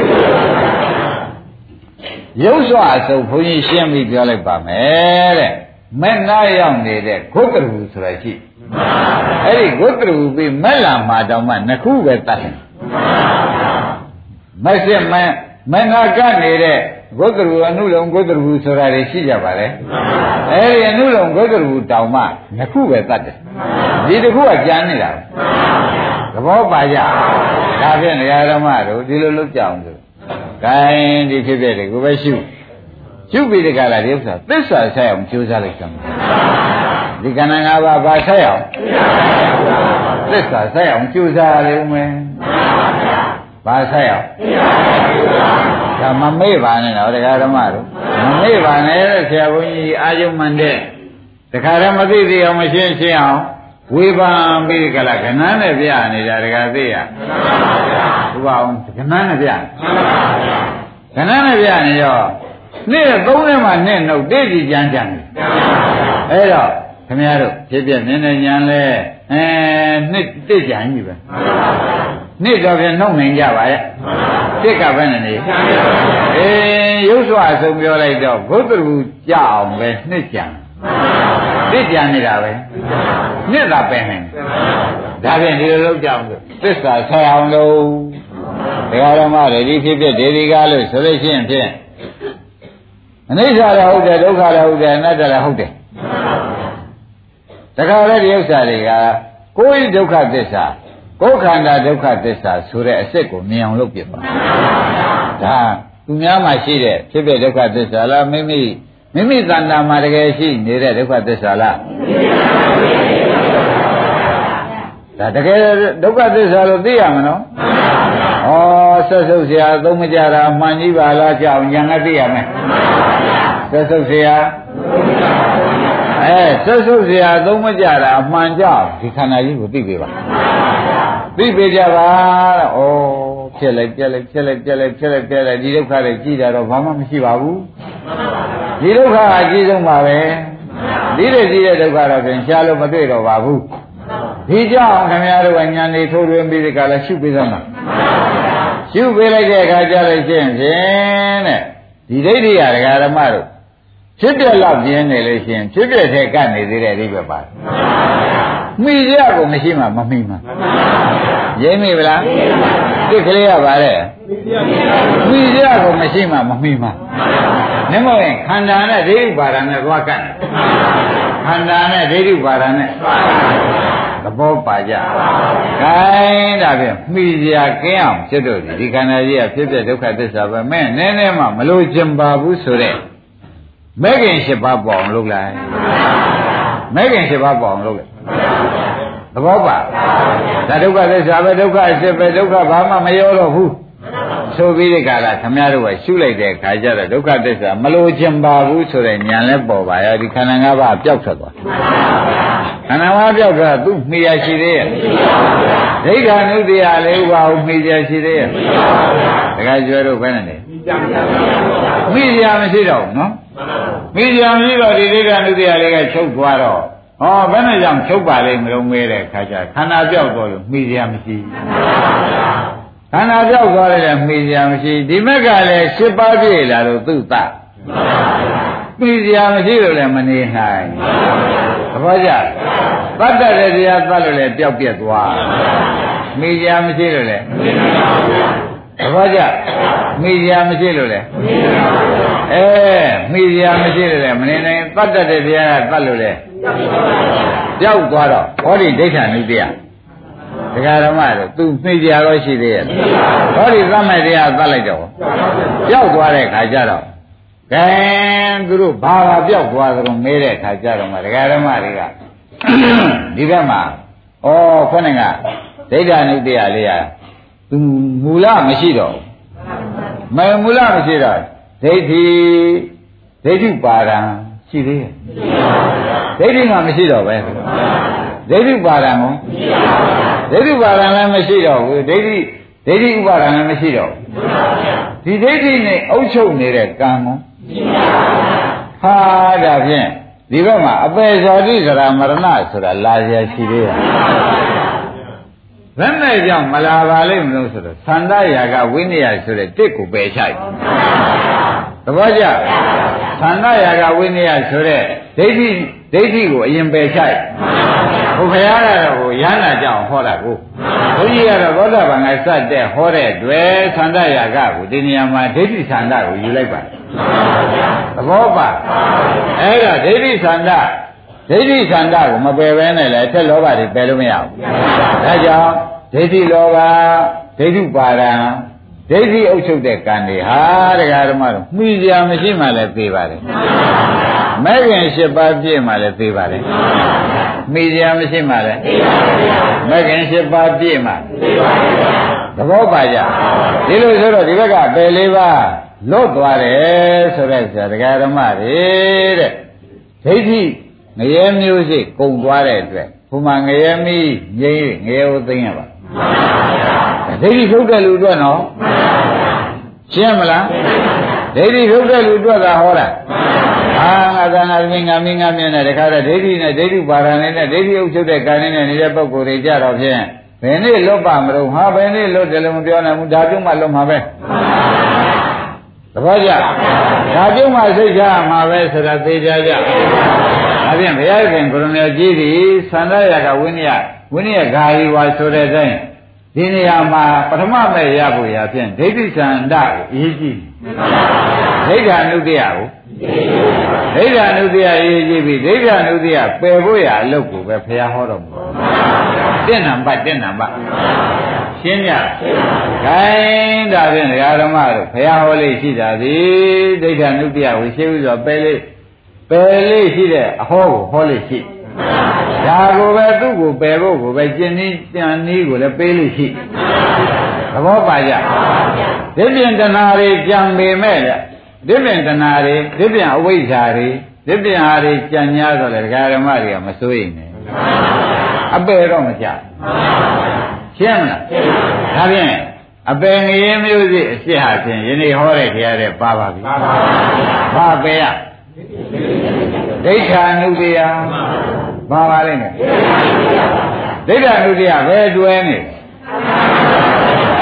ရုပ်စွာအစုပ်ဘုန်းကြီးရှင်းပြီးပြောလိုက်ပါမယ်တဲ့မဲ့နာရောက်နေတဲ့ဂုတ္တရူဆိုတာရှိအဲ့ဒီဂုတ္တရူပြီးမဲ့လာမှာတောင်မှနှစ်ခုပဲတတ်တယ်မစစ်မဲ့မဲ့နာကနေဂုတ္တရူအနုလုံဂုတ္တရူဆိုတာတွေရှိကြပါလေအဲဒီအနုလုံဂုတ္တရူတောင်မှနှစ်ခုပဲတတ်တယ်ဒီတစ်ခုကကြမ်းနေတာသဘောပါကြဒါဖြင့်ဓမ္မတို့ဒီလိုလုပ်ကြအောင်ဆိုဂိုင်းဒီဖြစ်ဖြစ်တွေကိုပဲရှုရှုပြီးဒီကလာဒီဥစ္စာသစ္စာဆက်အောင်ကြိုးစားလိုက်ကြမှာဒီကဏ္ဍ၅ပါးဘာဆက်အောင်သစ္စာဆက်အောင်ကြိုးစားရဦးမယ်ဘာဆက်အောင်ဒါမမေ့ပါနဲ့တော့တရားဓမ္မတို့မမေ့ပါနဲ့ဆရာဘုန်းကြီးအာယုံမှန်တဲ့တခါတည်းမသိသေးအောင်မရှင်းရှင်းအောင်ဝေဖန်ပြီးကြလားခဏနဲ့ပြနေတာတခါသိရဘုရားအောင်ခဏနဲ့ပြခဏနဲ့ပြနေရောနေ့သုံးထဲမှာနဲ့နှုတ်တိတိကြမ်းကြမ်းအဲ့တော့ခင်ဗျားတို့ဖြစ်ပြနေနေညာလဲအဲနှစ်တိကြမ်းကြီးပဲနေ့တော့ပြန်နှုတ်နိုင်ကြပါရဲ့တစ်ကပဲနေအေးရုပ်စွာအဆုံးပြောလိုက်တော့ဘုဒ္ဓရူကြအောင်ပဲနှစ်ကြံတစ်ကြံနေတာပဲနှစ်သာပဲနေဒါဖြင့်ဒီလိုလုပ်ကြအောင်သစ္စာဆက်အောင်လို့ဒကာရမတွေဒီဖြစ်ဖြစ်ဒေဒီကားလို့ဆိုလို့ရှိရင်ဖြင့်အနိစ္စလည်းဟုတ်တယ်ဒုက္ခလည်းဟုတ်တယ်အနတ္တလည်းဟုတ်တယ်တခါလေဒီဥစ္စာတွေကကိုယ်ဒုက္ခသစ္စာကိုယ်ခန္ဓာဒုက္ခသစ္စာဆိုတဲ့အစစ်ကိုမြင်အောင်လုပ်ပြပါဒါသူများမှာရှိတဲ့ဖြစ်ဖြစ်ဒုက္ခသစ္စာလားမိမိမိမိသဏ္ဍာန်မှာတကယ်ရှိနေတဲ့ဒုက္ခသစ္စာလားဒါတကယ်ဒုက္ခသစ္စာလို့သိရမနော်ဩဆက်ဆုပ်เสียသုံးမကြတာအမှန်ကြီးပါလားကြောက်ညာငါသိရမယ်ဆက်ဆုပ်เสียအဲဆက်ဆုပ်เสียသုံးမကြတာအမှန်ကြောက်ဒီခန္ဓာကြီးကိုသိပြီပါသိပေကြပါတော့ဩဖြစ်လိုက်ပြက်လိုက်ဖြစ်လိုက်ပြက်လိုက်ဖြစ်လိုက်ပြက်လိုက်ဒီဒုက္ခတွေကြည့်တာတော့ဘာမှမရှိပါဘူးဒီဒုက္ခအကြီးဆုံးပါပဲဒီတဲ့ကြီးတဲ့ဒုက္ခတော့ပြန်ရှားလို့မတွေ့တော့ပါဘူးဒီကြောင့်ခင်ဗျားတို့ကညာနေထိုးထွင်းပြီးဒီကလာရှုပေးသမှာရှုပေးလိုက်တဲ့အခါကျလို့ရှိရင်ဖြင့်တဲ့ဒီဒိဋ္ဌိရဒကာဓမ္မတို့ဖြစ်ပြလောက်ပြင်းနေလို့ရှိရင်ဖြစ်ပြတဲ့ကနေသေးတဲ့အိဗယ်ပါမှီရကိုမရှိမှမမှီမှရင်းမိဗလားသိကလေးရပါလေမှီရကိုမရှိမှမမှီမှနမောရင်ခန္ဓာနဲ့ဒိဋ္ဌိပါဒနဲ့သွားကတ်ခန္ဓာနဲ့ဒိဋ္ဌိပါဒနဲ့သဘောပါကြ။ခိုင်းဒါဖြင့်မှီစရာကင်းအောင်ဖြစ်တော့ဒီခန္ဓာကြီးကဖြစ်ဖြစ်ဒုက္ခသစ္စာပဲမဲ့နည်းနည်းမှမလို့ကျင်ပါဘူးဆိုတဲ့မဲ့ခင်၈ပါးပေါအောင်လုပ်လိုက်မဲ့ခင်၈ပါးပေါအောင်လုပ်လိုက်သဘောပါဒါဒုက္ခသစ္စာပဲဒုက္ခအစစ်ပဲဒုက္ခဘာမှမရောတော့ဘူးဆိုပြီးဒီကလာခမရတို့ကရှုလိုက်တဲ့ခါကျတော့ဒုက္ခသစ္စာမလို့ကျင်ပါဘူးဆိုတဲ့ဉာဏ်လဲပေါ်ပါရောဒီခန္ဓာ၅ပါးပျောက်ထွက်သွားခန္ဓာ၅ပါးပျောက်သွားသူ့မှီရရှိသေးရဲ့ဒိဋ္ဌာနုတ္တိယလေးပါဘူးမှီရရှိသေးရဲ့တခါကျွဲတို့ဘယ်နဲ့လဲမှီရမရှိတော့ဘူးနော်မှီရမရှိတော့ဒီဒိဋ္ဌာနုတ္တိယလေးကချုပ်သွားတော့ဟောဘယ်နဲ့ကြောင့်ချုပ်ပါလိမ့်မလို့မဲတဲ့ခါကျခန္ဓာပျောက်သွားလို့မှီရမရှိခန္ဓာပြောက်သွားတယ်မှီစရာမရှိဒီမက်ကလည်း၈ပါးပြည့်လာလို့သူ့သမှီစရာမရှိလို့လည်းမနေနိုင်သဘောကျသတ္တရတရားသတ်လို့လည်းပျောက်ပြက်သွားမှီစရာမရှိလို့လည်းသဘောကျမှီစရာမရှိလို့လည်းအဲမှီစရာမရှိလို့လည်းမနေနိုင်သတ္တရတရားကသတ်လို့လည်းပျောက်သွားတော့ဟောဒီဒိဋ္ဌာနုတ္တိယဒကာဓမ္မတို့သူမှီကြရောရှိသေးရဲ့ဟောဒီသတ်မဲ့တရားသတ်လိုက်တော့ပြောက်သွားတဲ့ခါကျတော့ကဲသူတို့ဘာဘာပြောက်သွားသလိုမဲတဲ့ခါကျတော့မှဒကာဓမ္မတွေကဒီဘက်မှာဩခေါင်းကဒိဋ္ဌာနုတ္တိယလေးဟာသူမူလမရှိတော့မမူလမရှိတော့ဒိဋ္ဌိဒိဋ္ဌိပါဒံရှိသေးရဲ့ဒိဋ္ဌိကမရှိတော့ပဲဒိဋ္ဌိပါဒံကိုဒိဋ္ဌိပါဒံလည်းမရှိတော့ဘူးဒိဋ္ဌိဒိဋ္ဌိဥပါဒံလည်းမရှိတော့ဘူးဒီဒိဋ္ဌိနဲ့အုပ်ချုပ်နေတဲ့ကံကိုဟာဒါဖြင့်ဒီဘက်မှာအပေဇောတိသရမရဏဆိုတာလာရရှိသေးတယ်ဘယ်နဲ့ကြောင့်မလာပါလိမ့်မလို့ဆိုတော့သန္တရာကဝိနည်းဆိုတဲ့တစ်ကိုပယ်ချလိုက်သဘောကျသန္တရာကဝိနည်းဆိုတဲ့ဒိဋ္ဌိဒိဋ္ဌိကိုအရင်ပယ်ချလိုက်ဘုရားကတော့ဟိုရဟနာကြောင့်ဟောတာကိုဘုန်းကြီးကတော့သောတာပန်ကစတဲ့ဟောတဲ့တွေ့သန္တရာကကိုဒီနေရာမှာဒိဋ္ဌိသန္တကိုယူလိုက်ပါသဘောပါအဲ့ဒါဒိဋ္ဌိသန္တဒိဋ္ဌိသန္တကိုမပယ်ဘဲနဲ့လည်းထက်လောဘတွေပယ်လို့မရဘူးဒါကြောင့်ဒိဋ္ဌိလောဘဒိဋ္ဌိပါဒံဒိဋ္ဌိအုပ်ချုပ်တဲ့ကံတွေဟာတရားဓမ္မတို့မှီစရာမရှိမှလည်းသိပါတယ်မဲ့ခင်၈ပါးပြည့်မှလည်းသိပါတယ်မှီစရာမရှိမှလည်းမဲ့ခင်၈ပါးပြည့်မှသဘောပါကြဒီလိုဆိုတော့ဒီဘက်ကပယ်လေးပါးလွတ်သွားတယ်ဆိုတဲ့ဆရာတရားဓမ္မတွေတဲ့ဒိဋ္ဌိငရဲမျိုးစိကုံသွားတဲ့အတွက်ဘုမာငရဲမီးငြိမ်းငရဲကိုသိမ်းရပါဒိဋ္ဌိထုတ်တဲ့လူအတွက်နော်ရှင်းမလားဒိဋ္ဌိထုတ်တဲ့လူအတွက်သာဟောတာအာငါသနာမင်းငါမင်းငါမြင်တဲ့တခါတော့ဒိဋ္ဌိနဲ့ဒိဋ္ဌိပါဒာနဲ့ဒိဋ္ဌိဥချုပ်တဲ့ကာရင်းနဲ့နေတဲ့ပုဂ္ဂိုလ်တွေကြတော့ဖြင့်ဘယ်နေ့လွတ်ပါမလို့ဟာဘယ်နေ့လွတ်တယ်လို့မပြောနိုင်ဘူးဒါပြုံးမှလွတ်မှာပဲသဘောကျဒါပြုံးမှစိတ်ချမှာပဲဆိုတာသိကြကြဒါဖြင့်ဘုရားရှင်ကိုရမေကြီးသည်သန္တရာကဝိနည်းဝိနည်းဂါယီဝါဆိုတဲ့အတိုင်းဒီနေရာမှာပထမမဲ့ရဖို့ရဖြင့်ဒိဋ္ဌိသန္တကိုအရေးကြီးဒိဋ္ဌာနုတ္တိယကိုဒိဋ္ဌာနုတ္တိယအရေးကြီးပြီဒိဋ္ဌာနုတ္တိယပယ်ဖို့ရအလုပ်ကိုပဲဘုရားဟောတော်မူတင့်နံပါတ်တင့်နံပါတ်ရှင်းကြခိုင်းဒါဖြင့်ဒကာဓမ္မတို့ဘုရားဟောလေးရှိတာသည်ဒိဋ္ဌာနုတ္တိယကိုရှင်းပြီးတော့ပယ်လေးပယ်လေးရှိတဲ့အဟောကိုဟောလေးရှိဒါကိုပဲသူ့ကိုပယ်ဖို့ကိုပဲကျင့်နည်းကြံနည်းကိုလည်းပေးလို့ရှိသဘောပါကြဒီပြင်တဏှာတွေကြံပေမဲ့လေဒီပြင်တဏှာတွေဒီပြင်အဝိဇ္ဇာတွေဒီပြင်ဟာတွေကြံညာဆိုလေဒကာဓမ္မတွေကမစိုးရိမ်နဲ့အပယ်တော့မကြရှင်းမလားဒါဖြင့်အပယ်ငရဲမျိုးစိအစ်ဟာဖြင့်ယနေ့ဟောတဲ့တရားတွေပါပါပြီဘာပယ်ရဒိဋ္ဌာနုတ္တိယဘာပါလိမ့်မယ်ဒိဋ္ဌာနုတ္တိယဘယ်တွဲနေအဲ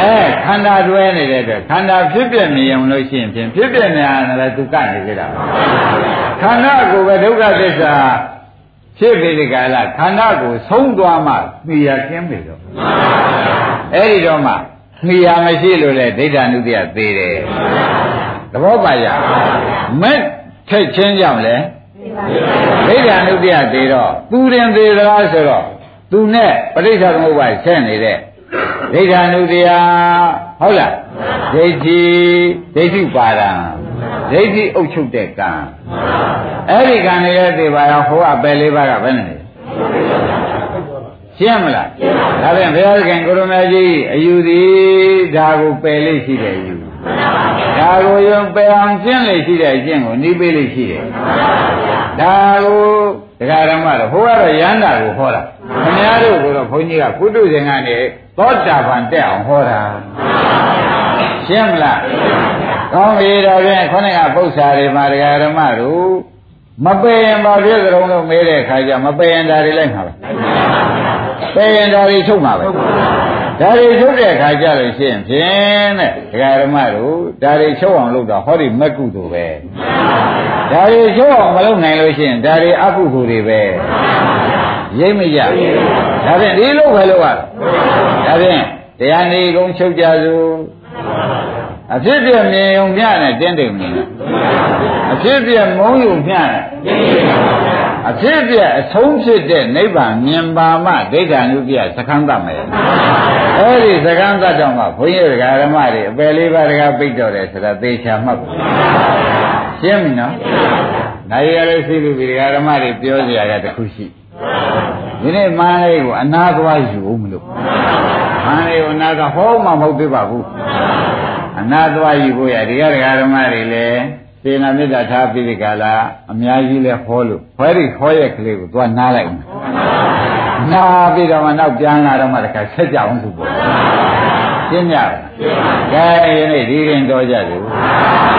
အဲခန္ဓာတွဲနေတဲ့အတွက်ခန္ဓာဖြစ်ပြမြင်လို့ရှိရင်ဖြင့်ဖြစ်ပြနေတာလည်းသူကနေကြတာခန္ဓာကိုယ်ပဲဒုက္ခသစ္စာဖြစ်ပြီးဒီကလာခန္ဓာကိုဆုံးသွားမှသိရကင်းပြီတော့အဲ့ဒီတော့မှသိရမရှိလို့လေဒိဋ္ဌာနုတ္တိယသေးတယ်သဘောပါရမဲ့ထက်ချင်းကြောင့်လေဒိဋ္ဌာနုတ္တိယသေးတော့သူရင်သေးသလားဆိုတော့သူနဲ့ပဋိစ္စသမုပ္ပါဒ်ဆက်နေတဲ့ဒိဋ္ဌာနုတ္တိယဟုတ်လားဒိဋ္ဌိဒိဋ္ဌိပါဒံဒိဋ္ဌိအုပ်ချုပ်တဲ့ကံအဲ့ဒီကံရဲ့သေပါရောဟိုအပယ်လေးပါးကဘယ်နဲ့လဲရှင်းမလားဒါဖြင့်ဘုရားခင်ကိုရမကြီးအယူသည်ဒါကိုပယ်လေးရှိတယ်ယူဒါကိုယုံပယ်အောင်ရှင်းလေးရှိတဲ့အကျင့်ကိုနှီးပေးလေးရှိတယ်ဒါကိုတရားဓမ္မတော့ဟိုကတော့ရဟန္တာကိုဟောတာခင်ဗျားတို့ကတော့ဘုန်းကြီးကကုတုဇင်ကနေသောတာပန်တက်အောင်ဟောတာရှင်းမလားကောင်းပြီတော့ဖြင့်ခေါင်းကပု္ပ္ပာတွေမှာတရားဓမ္မတို့မပယ်ရင်ဘာဖြစ်ကြုံလို့မေးတဲ့အခါကျမပယ်ရင်ဒါတွေလိုက်မှာပဲပယ်ရင်ဒါတွေထုတ်မှာပဲဒါတွေထုတ်တဲ့အခါကျလို့ရှိရင်ဖြင့်တဲ့တရားဓမ္မတို့ဒါတွေချုပ်အောင်လုပ်တော့ဟောဒီမကုသိုလ်ပဲဒါတွေချုပ်အောင်မလုပ်နိုင်လို့ရှိရင်ဒါတွေအကုသိုလ်တွေပဲရိပ်မရဒါဖြင့်ဒီလိုပဲလုပ်ရဒါဖြင့်တရားနေကုန်ချုပ်ကြစို့အဖြစ်ပြမြင်ုံမျှနဲ့တင်းတိမ်နေတယ်အဖြစ်ပြမုံယုံမျှနဲ့အဖြစ်ပြအဆုံးဖြစ်တဲ့နိဗ္ဗာန်မြင်ပါမှဒိဋ္ဌာနုတ္တိယသက္ကန့်တတ်မယ်အဲ့ဒီသက္ကန့်တတ်တော့မှဘုန်းကြီးတရားဓမ္မတွေအပယ်လေးပါးတကားပိတ်တော်တယ်ဆိုတာသေချာမှတ်ပါရှင်းပြီနော်နိုင်ရလို့ရှိပြီတရားဓမ္မတွေပြောစရာကတခုရှိဒီနေ့မန်းလေးကိုအနာသွားယူအောင်မလို့မန်းလေးကိုအနာကဟောမှမဟုတ်သေးပါဘူးအနာသွားယူဖို့ရဒီကတရားဓမ္မတွေလည်းသေနာမေတ္တာထားပြီးဒီကလာအများကြီးလဲဟောလို့ခွဲရီဟောရက်ကလေးကိုသွားနားလိုက်အောင်နားပြီးတော့မှနောက်ပြန်လာတော့မှတခါဆက်ကြအောင်သူပေါ့ရှင်းကြပါလားကဲယနေ့ဒီရင်တော်ကြတယ်